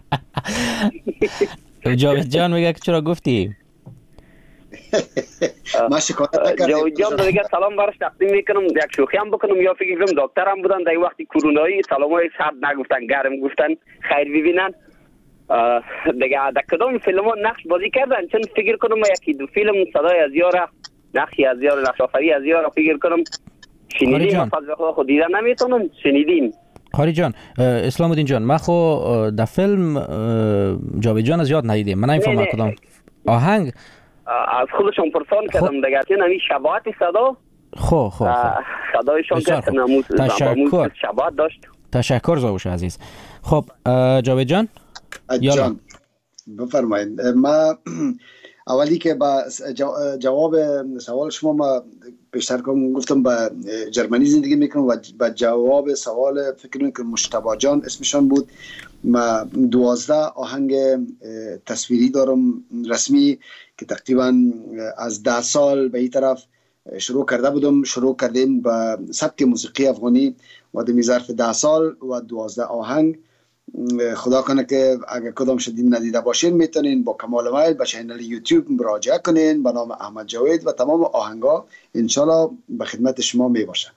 جاوید جان میگه که چرا گفتی؟ ما شکایت نکردیم. جاوید جان دیگه سلام برش تقدیم میکنم. یک شوخی هم بکنم یا فکر کنم دکترم بودن در وقتی کرونایی سلامای سرد نگفتن گرم گفتن خیر ببینن دیگه. در کدام فیلم ها نقش بازی کردن چون فکر کنم یکی دو فیلم صدای از یارا نقشی از یارا نقش آفری از یارا فکر کنم شنیدیم. فضل خدا خود دیدن نمیتونم شنیدیم. خاری جان اسلام الدین جان ما خو در فیلم جاوید جان از یاد ندیدیم. من نمیفهمم کدام آهنگ از خودشون پرسان کردم دیگه چون همین شباهت صدا خو خو صدایشون که ناموس تشکر شباهت داشت. تشکر زاوش عزیز. خب جاوید جان جان بفرمایید. ما اولی که با جواب سوال شما ما پیشتر کنم گفتم با جرمنی زندگی میکنم و با جواب سوال فکر میکنم مجتبی جان اسمشان بود. ما دوازده آهنگ تصویری دارم رسمی که تقریبا از ده سال به این طرف شروع کرده بودم. شروع کردیم با سبک موسیقی افغانی و در ظرف ده سال و دوازده آهنگ. خدا کنه که اگر کدام شدید ندیده باشین میتونین با کمال میل به چینل یوتیوب مراجعه کنین به نام احمد جاوید و تمام آهنگا انشالله به خدمت شما می باشه.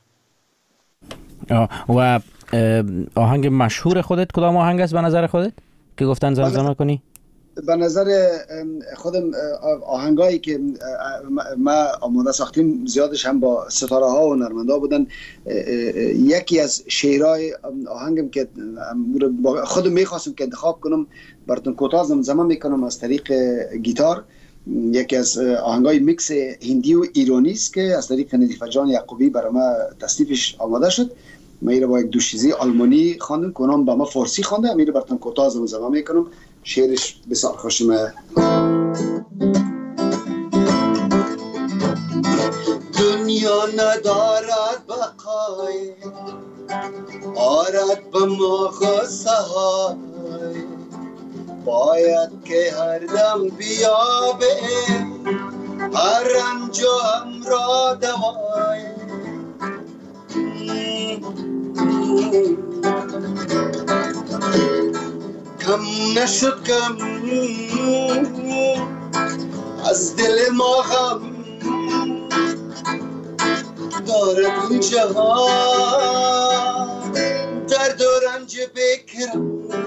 و آهنگ مشهور خودت کدام آهنگ است به نظر خودت که گفتن زمزمه کنی؟ به نظر خودم آهنگایی که ما آماده ساختیم زیادش هم با ستاره ها و نرمنده ها بودن. یکی از شعرهای آهنگم که خودم میخواستم که انتخاب کنم براتون کوتاه زمزمه میکنم از طریق گیتار یکی از آهنگای میکس هندی و ایرانی است که از طریق ندیفه جان یعقوبی برای ما تصنیفش آماده شد. من ایره با یک دوشیزه آلمانی خواندم، کنم با ما فارسی خونده. میره براتون کوتاه زمزمه میکنم. شعرش بسیار خوشمه. دنیا ندارد بقای، آرد به ما خواستهای، باید که هر دم بیابه هر رنج و همراه دوای. کم نشد کم از دل ما غم، دارد این جهان درد و رنج بکرم.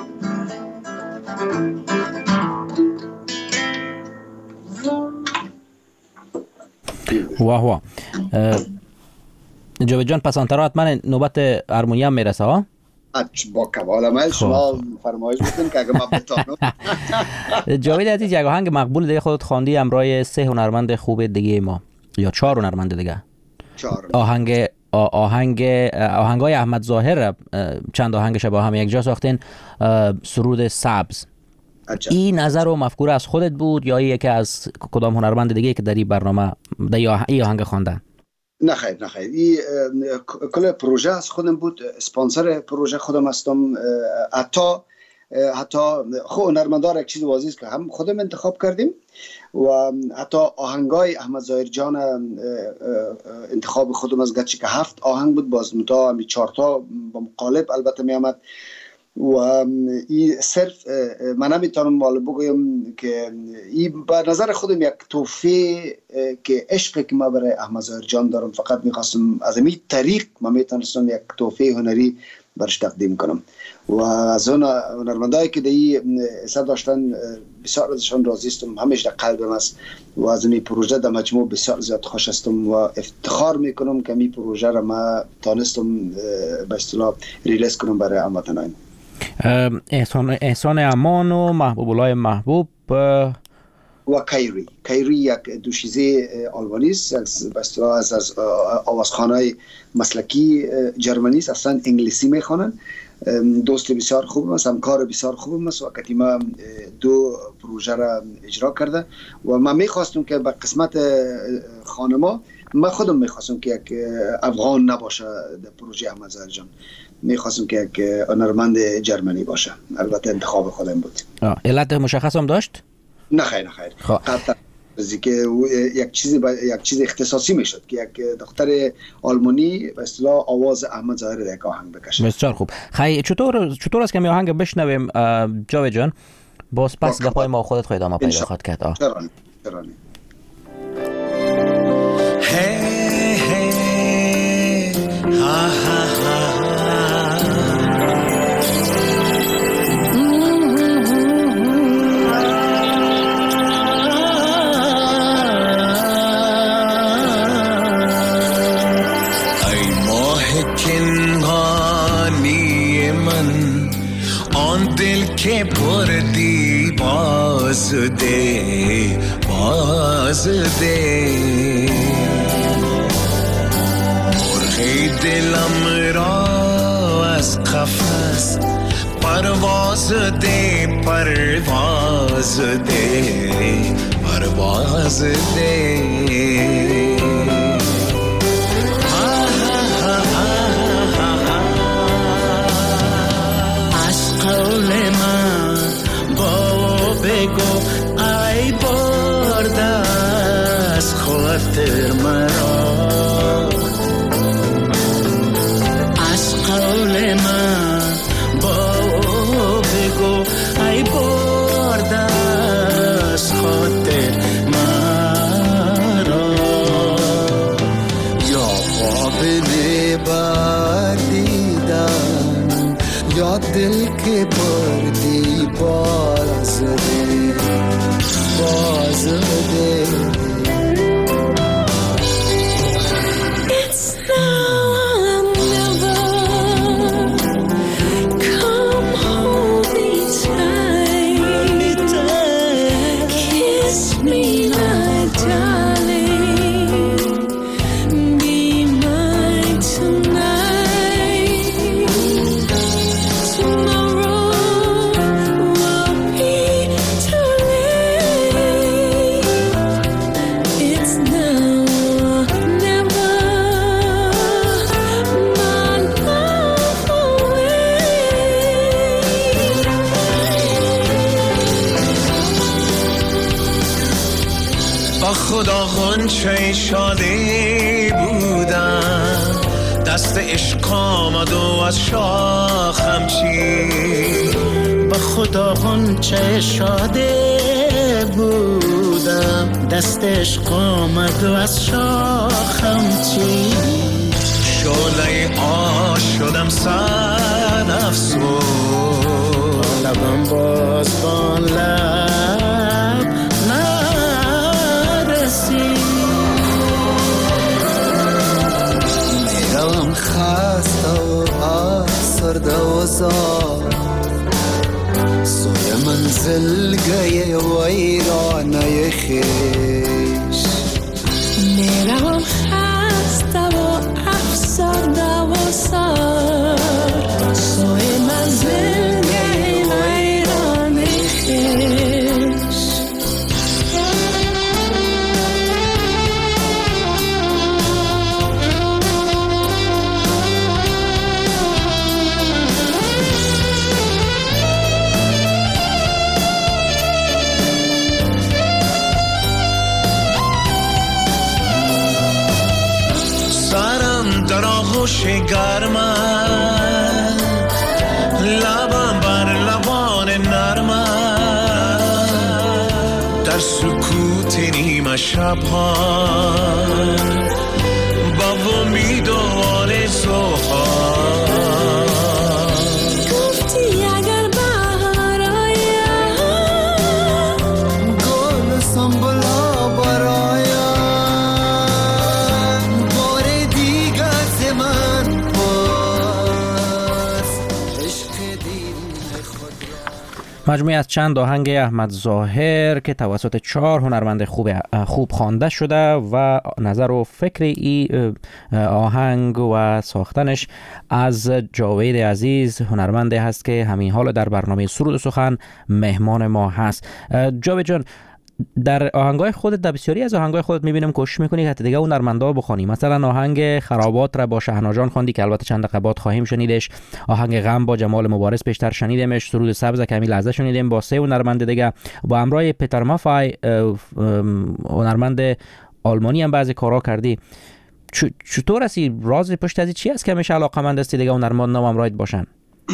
واه واه. جاوید جان پسانترات من نوبت هارمونیم میرسه ها؟ با کمال میل شما فرمایش بکنید که اگه من بتانم. جاوید عزیز یک آهنگ مقبول دیگه خودت خواندی همراه سه هنرمند خوب دیگه ما یا چهار هنرمند دیگه؟ چهار. آهنگ آهنگ آهنگای احمد ظاهر چند آهنگش با هم یک جا ساختین. سرود سبز. عجب. این نظر و مفکوره از خودت بود یا یکی از کدام هنرمند دیگه که در این برنامه در این آهنگ خواندن؟ نه خیر نه خیر. این کل پروژه از خودم بود. اسپانسر پروژه خودم هستم. حتی حتی خود هنرمندار یک چیز واضحه است که هم خودم انتخاب کردیم و حتی آهنگای احمد ظاهر جان انتخاب خودم از گچی که هفت آهنگ بود، باز متا می چهار تا با مقالب البته می آمد و این صرف من نمیتونم مال بگویم که این به نظر خودم یک توفیق که عشقی که من برای احمد ظاهر جان دارم، فقط میخواستم از این طریق من میتونستم یک توفیق هنری برش تقدیم کنم و از اون هنرمندایی که دی اثر داشتن بسیار ازشان راضی هستم، همیشه در قلبم است و از این پروژه در مجموع بسیار زیاد خوش هستم و افتخار میکنم که این پروژه را ما تانستم به اصطلاح ریلیز کنم برای هموطنان. احسان احسان امان و محبوب الله محبوب و کایری کایری یک دوشیزه آلبانی است، به اصطلاح از از آوازخوان‌های مسلکی جرمنی است، اصلا انگلیسی میخوانن. دوست بسیار خوبم است، همکار بسیار خوبم است و قدیما دو پروژه را اجرا کرده و من میخواستم که به قسمت خانما من خودم میخواستم که یک افغان نباشه در پروژه احمد ظاهر جان، میخواستم که یک هنرمند جرمنی باشه. البته انتخاب خودم بود. علت مشخص هم داشت؟ نه خیر نه خیر. قطعا که یک چیزی با یک چیز اختصاصی میشد که یک دختر آلمانی به اصطلاح آواز احمد ظاهر در یک آهنگ بکشه. بسیار خوب. خیلی چطور چطور است که می آهنگ بشنویم جاوید جان؟ باز پس گپای ما خودت خواهید ما پیدا خواهد کرد. چرا چرا نه. Hey hey ha ha ha که پردی باز ده باز ده مرغی دلم را از قفس پرواز ده پرواز ده پرواز ده بگو ای برده از خاطر مرا، از قول من با بگو ای برده از خاطر مرا. یا خواب بردیدن یا دل که بردی باز ده با خدا غنچه شادی بودم، دست عشق آمد و از شاخم چید. با خدا غنچه شادی بودم، دست عشق آمد و از شاخم چید. شعله آش شدم سر افسوس، لبم باز با لب نرسید. میروم خسته و افسرده و زار، سوی منزلگه ویرانه خویش. میروم خسته و افسرده و زار، سوی منزلگه ویرانه خویش. در آغوش گرمم، لبم بر لبان نرمم، در سکوت نیمه شبها با امید و آرزوها. گفتی اگر بهار آید، گل سنبلا براید، مجموعه از چند آهنگ احمد ظاهر که توسط چهار هنرمند خوب خوب خوانده شده و نظر و فکر این آهنگ و ساختنش از جاوید عزیز، هنرمندی هست که همین حال در برنامه سرود و سخن مهمان ما هست. جاوید جان، در آهنگای خودت، در بسیاری از آهنگای خودت میبینم کوشش میکنی که حتی دیگه اون هنرمندا بخوانی. مثلا آهنگ خرابات را با شهناجان خواندی که البته چند دقیقه بعد خواهیم شنیدش. آهنگ غم با جمال مبارز پیشتر شنیدیمش. سرود سبز که همین لحظه شنیدیم با سه هنرمند دیگه، با همراه پیتر مافای هنرمند آلمانی هم بعضی کارا کردی. چطور هستی؟ راز پشت از چی است که همیشه علاقه‌مند هستی دیگه هنرمند نام همراهت باشن؟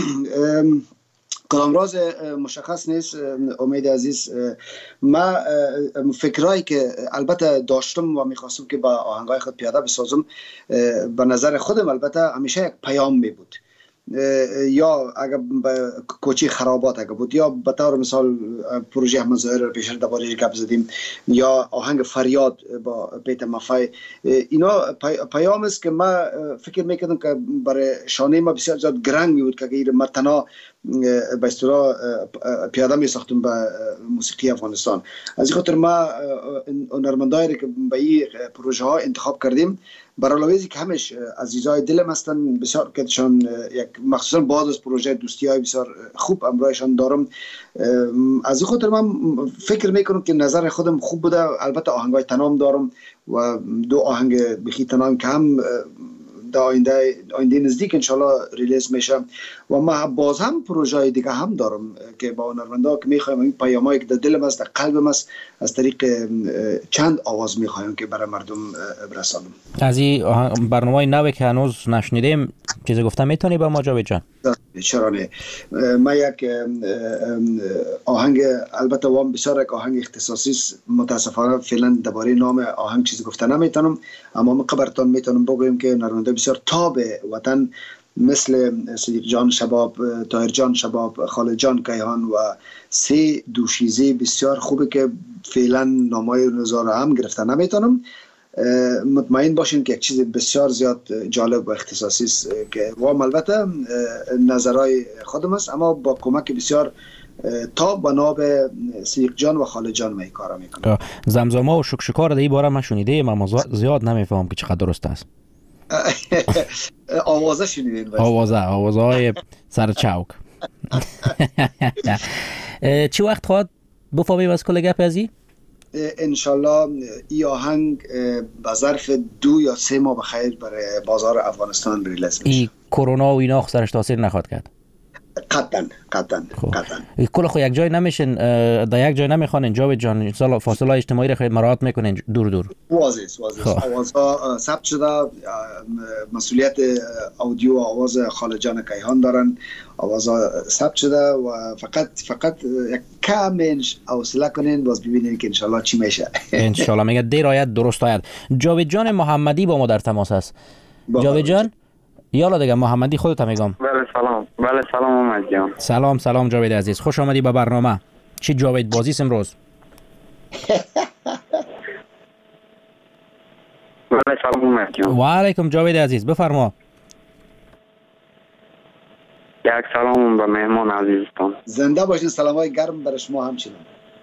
کدام راز مشخص نیست امید عزیز. ما فکرایی که البته داشتم و میخواستم که با آهنگای خود پیاده بسازم، به نظر خودم البته همیشه یک پیام می بود. یا اگر کوچی خرابات اگر بود، یا به طور مثال پروژه احمد ظاهر رو پیشتر درباره‌اش گپ زدیم، یا آهنگ فریاد با پیتر مافای. اینا پیام است که ما فکر میکردم که برای شانه ما بسیار زیاد گرنگ می بود که اگر ما تنها به اصطلاح پیاده می ساختم به موسیقی افغانستان. از این خاطر ما هنرمندایی که به این پروژه ها انتخاب کردیم، برای لحاظی که همش عزیزای دلم هستن، بسیار کهشان یک مخصوصا بعد از پروژه دوستی های بسیار خوب امرایشان دارم. از این خاطر من فکر میکنم که نظر خودم خوب بوده. البته آهنگای تنام دارم و دو آهنگ بخی تنام که هم در آینده آینده نزدیک انشالله ریلیز میشه و ما باز هم پروژه دیگه هم دارم که با هنرمندا که میخوایم این پیامایی که در دلم است، در قلبم است، از طریق چند آواز میخوایم که برای مردم برسانم. از این برنامه نوی که هنوز نشنیدیم چیزی گفتم میتونی با ما جاوید جان؟ چرا نه. ما یک آهنگ، البته وام بسیار یک آهنگ اختصاصی است، متاسفانه فعلا درباره نام آهنگ چیزی گفتن نمیتونم، اما من خبرتان میتونم بگویم که هنرمندا بسیار تاب وطن مثل صدیق جان شباب، طاهر جان شباب، خالد جان کیهان و سه دوشیزه بسیار خوبه که فعلا نامای نزار هم گرفتن نمیتونم. مطمئن باشین که یک چیز بسیار زیاد جالب و اختصاصی است که وام البته نظرهای خودم است، اما با کمک بسیار تاب و ناب صدیق جان و خالد جان می کارا میکنم. زمزمه و شکشکار در این باره من شنیدم اما زیاد نمیفهم که چقدر درست است. آوازه شنیدین؟ آوازه آوازه های سر چوک. چی وقت خواهد بفهمیم از کل گپ ازی؟ انشالله ای آهنگ به ظرف دو یا سه ماه بخیر برای بازار افغانستان ریلیز میشه. ای کرونا و اینا سرش تاثیر نخواهد کرد؟ قطعا قطعا قطعا کل خو یک جای نمیشین، در یک جای نمیخوانین جاوید جان؟ سال فاصله اجتماعی را خیلی مراعات میکنین دور دور؟ واضح واضح آوازها ثبت شده، مسئولیت اودیو آواز خاله جان کیهان دارن، آوازها ثبت شده و فقط فقط یک کم حوصله کنین باز ببینین که انشالله چی میشه. انشالله. میگه دیر آید درست آید. جاوید جان محمدی با ما در تماس است. جاوید جان یالا دیگه محمدی خودت میگم. بله سلام. بله سلام محمد جان. سلام سلام جاوید عزیز، خوش آمدی به برنامه. چی جاوید بازی امروز؟ بله سلام محمد جان. و علیکم جاوید عزیز، بفرما. یک سلام به مهمان عزیزتان. زنده باشین، سلامای گرم برای شما همچنان.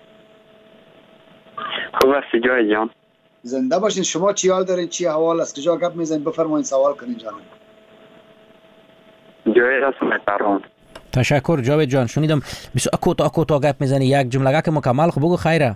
خوب است جاوید جان. زنده باشین. شما چی حال دارین؟ چی احوال است؟ کجا گپ میزنین؟ بفرمایید سوال کنین جانم. جاوید است محترم. تشکر جاوید جان. شنیدم بسیار کوتاه کوتاه گپ میزنی، یک جمله که مکمل خب بگو خیره.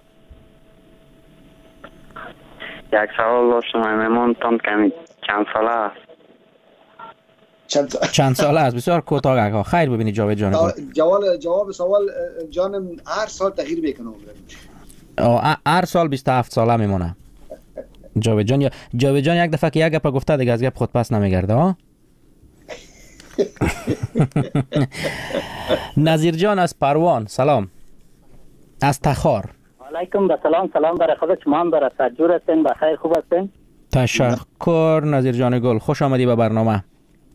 یک سوال داشتم مهمانتان کمی چند ساله است؟ چند چند ساله است؟ بسیار کوتاه گپ. خیر ببینید جاوید جان. جواب جواب سوال جانم هر سال تغییر میکنه عمرم. هر سال بیست و هفت ساله میمونه. جاوید جان جاوید جان یک دفعه که یک گپ گفته دیگه از گپ خود پس نمیگرده ها. نظیر جان از پروان سلام. از تخار. علیکم به سلام. سلام برای خود شما هم برای سجور هستین، بخیر خوب هستین؟ تشکر نظیر جان گل، خوش آمدی به برنامه.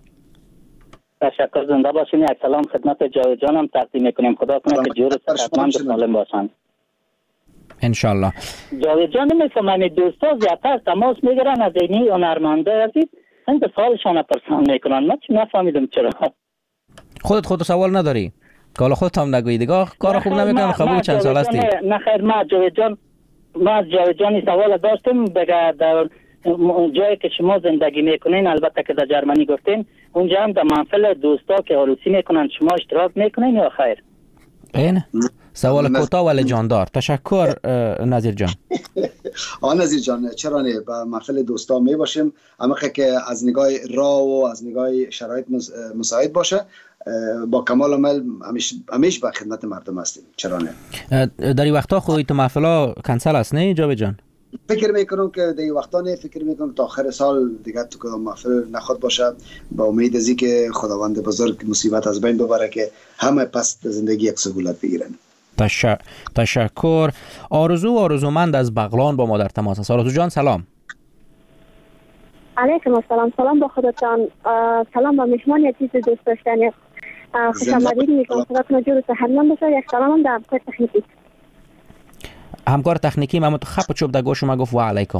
تشکر، زنده باشین. یک سلام خدمت جاوید جان هم تقدیم میکنیم. خدا کنه که جور صحتمند و سالم باشن انشالله. جاوید جان نمیفهمم دوستا زیادتر تماس میگیرن از اینی هنرمنده عزیز، این به سوالشان پرسان میکنن. من چی نفهمیدم چرا. خودت خود سوال نداری؟ که حالا خودت هم نگویی دیگه کار خوب نمیکنم. خبر چند سال هستی؟ نه خیر، ما جاوید جان ما از جاوید جانی سوال داشتم. بگه در جایی که شما زندگی میکنین، البته که در جرمنی گفتین، اونجا هم در محفل دوستا که عروسی میکنن شما اشتراک میکنین یا خیر؟ این سوال کوتاه ولی جاندار. تشکر نظیر جان. آن نظیر جان چرا نه، با محفل دوستا می باشیم، اما که از نگاه راه و از نگاه شرایط مساعد باشه با کمال عمل همیشه همیشه به خدمت مردم هستیم. چرا نه. در این وقتا خودی تو محفلا کنسل است نه جاوید جان؟ فکر میکنم که در این وقتا نه، فکر میکنم تا آخر سال دیگه تو کدام محفل نخواد باشه، با امید از اینکه خداوند بزرگ مصیبت از بین ببره که همه پس زندگی یک سهولت بگیرن. تش... تشکر. آرزو آرزومند از بغلان با ما در تماس است. آرزو جان سلام. علیکم السلام. سلام با خودتان. سلام با مهمان عزیز دوست داشتنی. خوش آمدید میگم. خدا کنه جور صحتمند باشه. یک سلام هم در همکار تکنیکی. همکار تکنیکی محمد خپ چوب در گوش ما گفت و علیکم.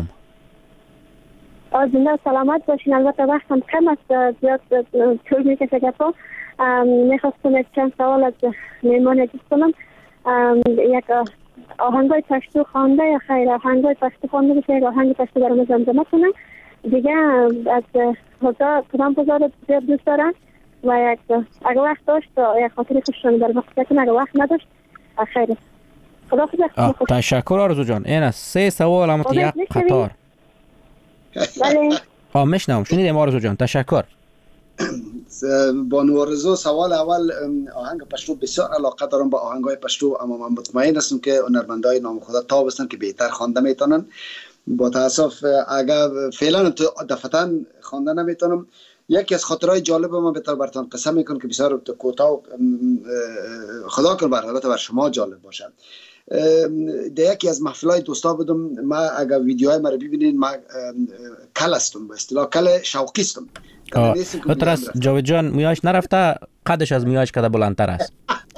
زنده سلامت باشین. البته وقتم کم است، زیاد طول میکشه گپا. میخواستم چند سوال از مهمان عزیز کنم. یک آهنگای پشتو خوانده یا خیر آهنگای پشتو خوانده بشه، یک آهنگ پشتو برام زمزمه کنه دیگه. از خدا کدام بزار زیاد دوست دارن و یک اگه وقت داشت یک خاطری خوششون در وقت کنه، اگه وقت نداشت خیر. خدا خدا. تشکر آرزو جان. این است سه سوال هم یک قطار. بله. آه میشنم. شنیدم آرزو جان. تشکر. با بانو آرزو سوال اول، آهنگ پشتو بسیار علاقه دارم با آهنگای پشتو، اما من مطمئن هستم که هنرمندای نام خدا تاب هستن که بهتر خوانده میتونن. با تاسف اگر فعلا دفعتاً خوانده نمیتونم. یکی از خاطرهای جالب من بهتر براتون قسم میکنم که بسیار کوتاه خدا کنه بر البته بر شما جالب باشه. در یکی از محفلای دوستا بودم. ما اگر ویدیوهای ما رو ببینین، ما کل هستم، به اصطلاح کل شوقی هستم. ترس جاوید جان میاش نرفته، قدش از میاش کده بلندتر است.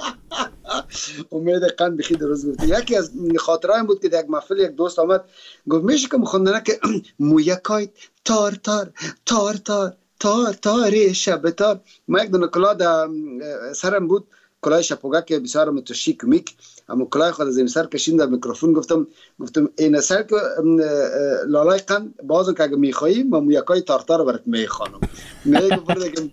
امید قند بخی درست گفتی. یکی از خاطرایم بود که در یک محفل یک دوست آمد گفت میشه که مخوندنه که مویکای تار تار تار تار تار تار شب تار. ما یک دونه کلاه در سرم بود، کلاه شپوگه که بسیار متشی کمیک، اما کلاه خود از این سر کشیدم در میکروفون گفتم گفتم این سر که لالای قند بازم که اگه میخوایی ما مویکای تار تار برات میخوانم. میگه برده که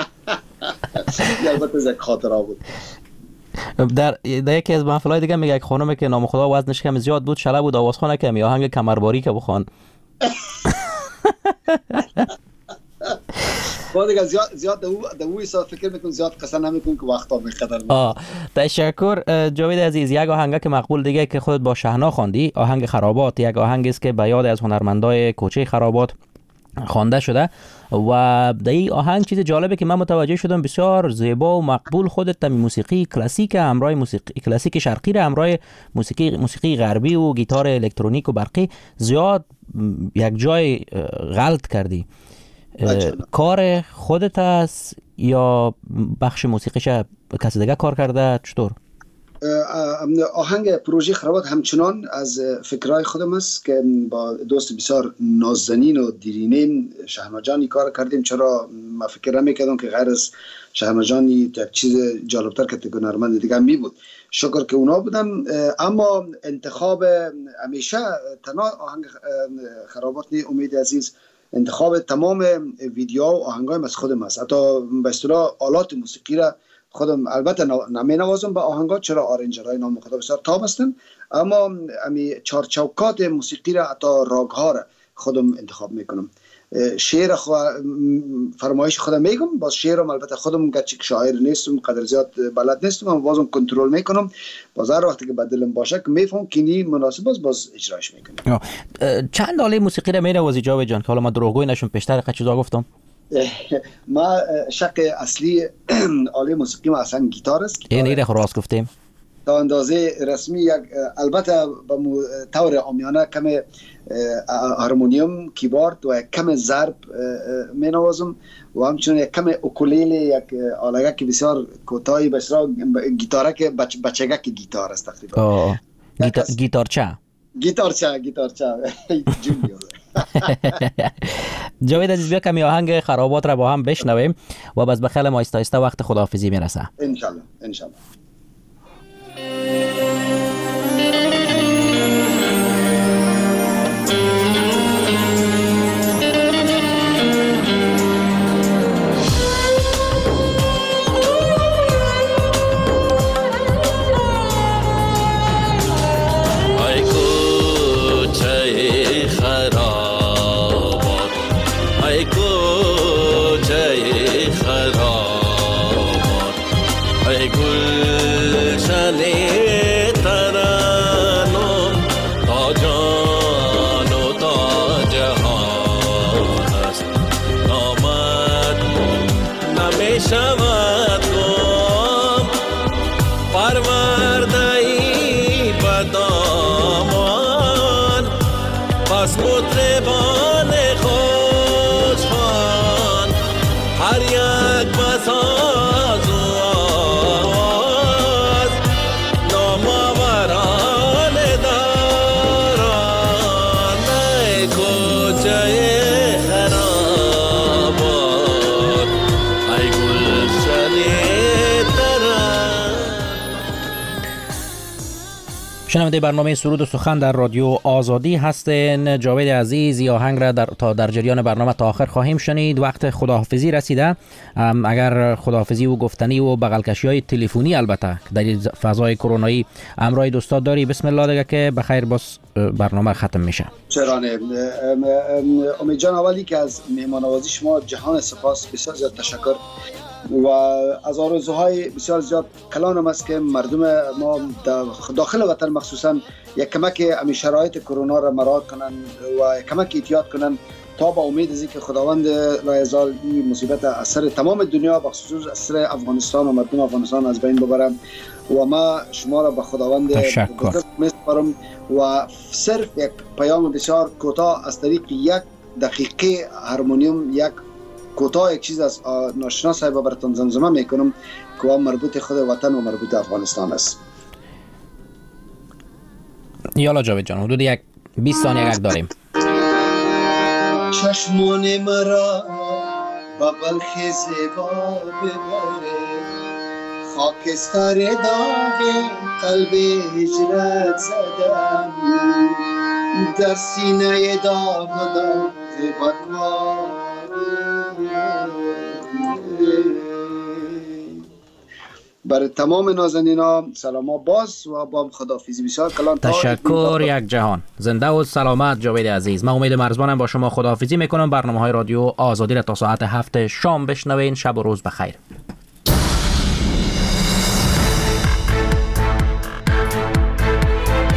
البته از یک خاطره بود. در در یکی از محفل‌های دیگه میگه یک خانومه که نام خدا وزنش کم زیاد بود، شله بود، آوازخوانه که می آهنگ کمرباری که بخوان. با دیگه زیاد زیاد دو دو ساعت فکر میکنم زیاد قصه نمیکنم که وقتا بقدر. آه تشکر جاوید عزیز. یک آهنگ که مقبول دیگه که خودت با شهنا خواندی، آهنگ خرابات، یک آهنگی است که به یاد از هنرمندای کوچه خرابات خوانده شده و در این آهنگ چیز جالبه که من متوجه شدم بسیار زیبا و مقبول خودت تمی موسیقی کلاسیک همراه موسیقی کلاسیک شرقی را همراه موسیقی موسیقی غربی و گیتار الکترونیک و برقی زیاد یک جای غلط کردی. کار خودت است یا بخش موسیقیش کسی دیگه کار کرده؟ چطور؟ آهنگ پروژه خرابات همچنان از فکرهای خودم است که با دوست بسیار نازنین و دیرینه شهنا جانی کار کردیم. چرا من فکر نمی‌کردم که غیر از شهنا جانی یک چیز جالبتر که هنرمند دیگه می بود. شکر که اونا بودن، اما انتخاب همیشه تنها آهنگ خرابات نی امید عزیز، انتخاب تمام ویدیو و آهنگایم از خودم است. حتی به اصطلاح آلات موسیقی را خودم البته نمی نوازم به آهنگات، چرا آرنجرهای نام خدا بسیار تاب هستن، اما امی چارچوکات موسیقی را حتی راگ ها را خودم انتخاب میکنم. شعر خو... فرمایش خودم میگم، باز شعرم البته خودم گرچه شاعر نیستم، قدر زیاد بلد نیستم، اما بازم کنترل میکنم. باز هر وقتی که به دلم باشه که میفهم که نی مناسب است باز اجراش میکنم. چند آله موسیقی را مینوازی جاوید جان که حالا ما دروغگویی نشم پیشتر که چیزا گفتم؟ ما شق اصلی آله موسیقی ما اصلا گیتار است. این ایره راست گفتیم. تا اندازه رسمی یک البته به طور عامیانه کم هارمونیوم، کیبورد و کم ضرب می نوازم و همچنین یک کم اوکولیله، یک آله که بسیار کوتاهی به اصطلاح گیتارک بچ بچگک گیتار است تقریبا. گیتارچه گیتارچه گیتارچه جونیور. جاوید عزیز بیا کمی آهنگ خرابات را با هم بشنویم و باز بخیل ما آهسته آهسته وقت خداحافظی میرسه. ان شاء الله ان شاء الله. شنونده برنامه سرود و سخن در رادیو آزادی هستین. جاوید عزیز یا آهنگ را در تا در جریان برنامه تا آخر خواهیم شنید. وقت خداحافظی رسیده. اگر خداحافظی و گفتنی و بغلکشی های تلفنی البته در فضای کرونایی امرای دوستا داری، بسم الله دیگه که بخیر باز برنامه ختم میشه. چرانه امید جان، اولی که از مهمانوازی شما جهان سپاس، بسیار زیاد تشکر و از آرزوهای بسیار زیاد کلانم است که مردم ما داخل وطن مخصوصا یک کمک امی شرایط کرونا را مراعات کنن و کمک احتیاط کنن تا با امید از اینکه خداوند لا یزال این مصیبت از سر تمام دنیا و خصوص از سر افغانستان و مردم افغانستان از بین ببرم و ما شما را به خداوند میسپارم و صرف یک پیام بسیار کوتاه از طریق یک دقیقه هارمونیوم، یک کوتاه یک چیز از ناشنا صاحب براتون زمزمه میکنم که مربوط خود وطن و مربوط افغانستان است. یالا جاوید جان، حدود یک بیست ثانیه یک داریم. چشمان مرا با بلخ زیبا ببره، خاکستر داغ قلب هجرت زدم، در سینه داغدار بکوار برای تمام نازنینا سلام ها باز و با خداحافظی بسیار کلان. تشکر یک جهان. زنده و سلامت جاوید عزیز. من امید مرزبانم با شما خداحافظی میکنم. برنامه های رادیو آزادی را تا ساعت هفت شام بشنوین. شب و روز بخیر.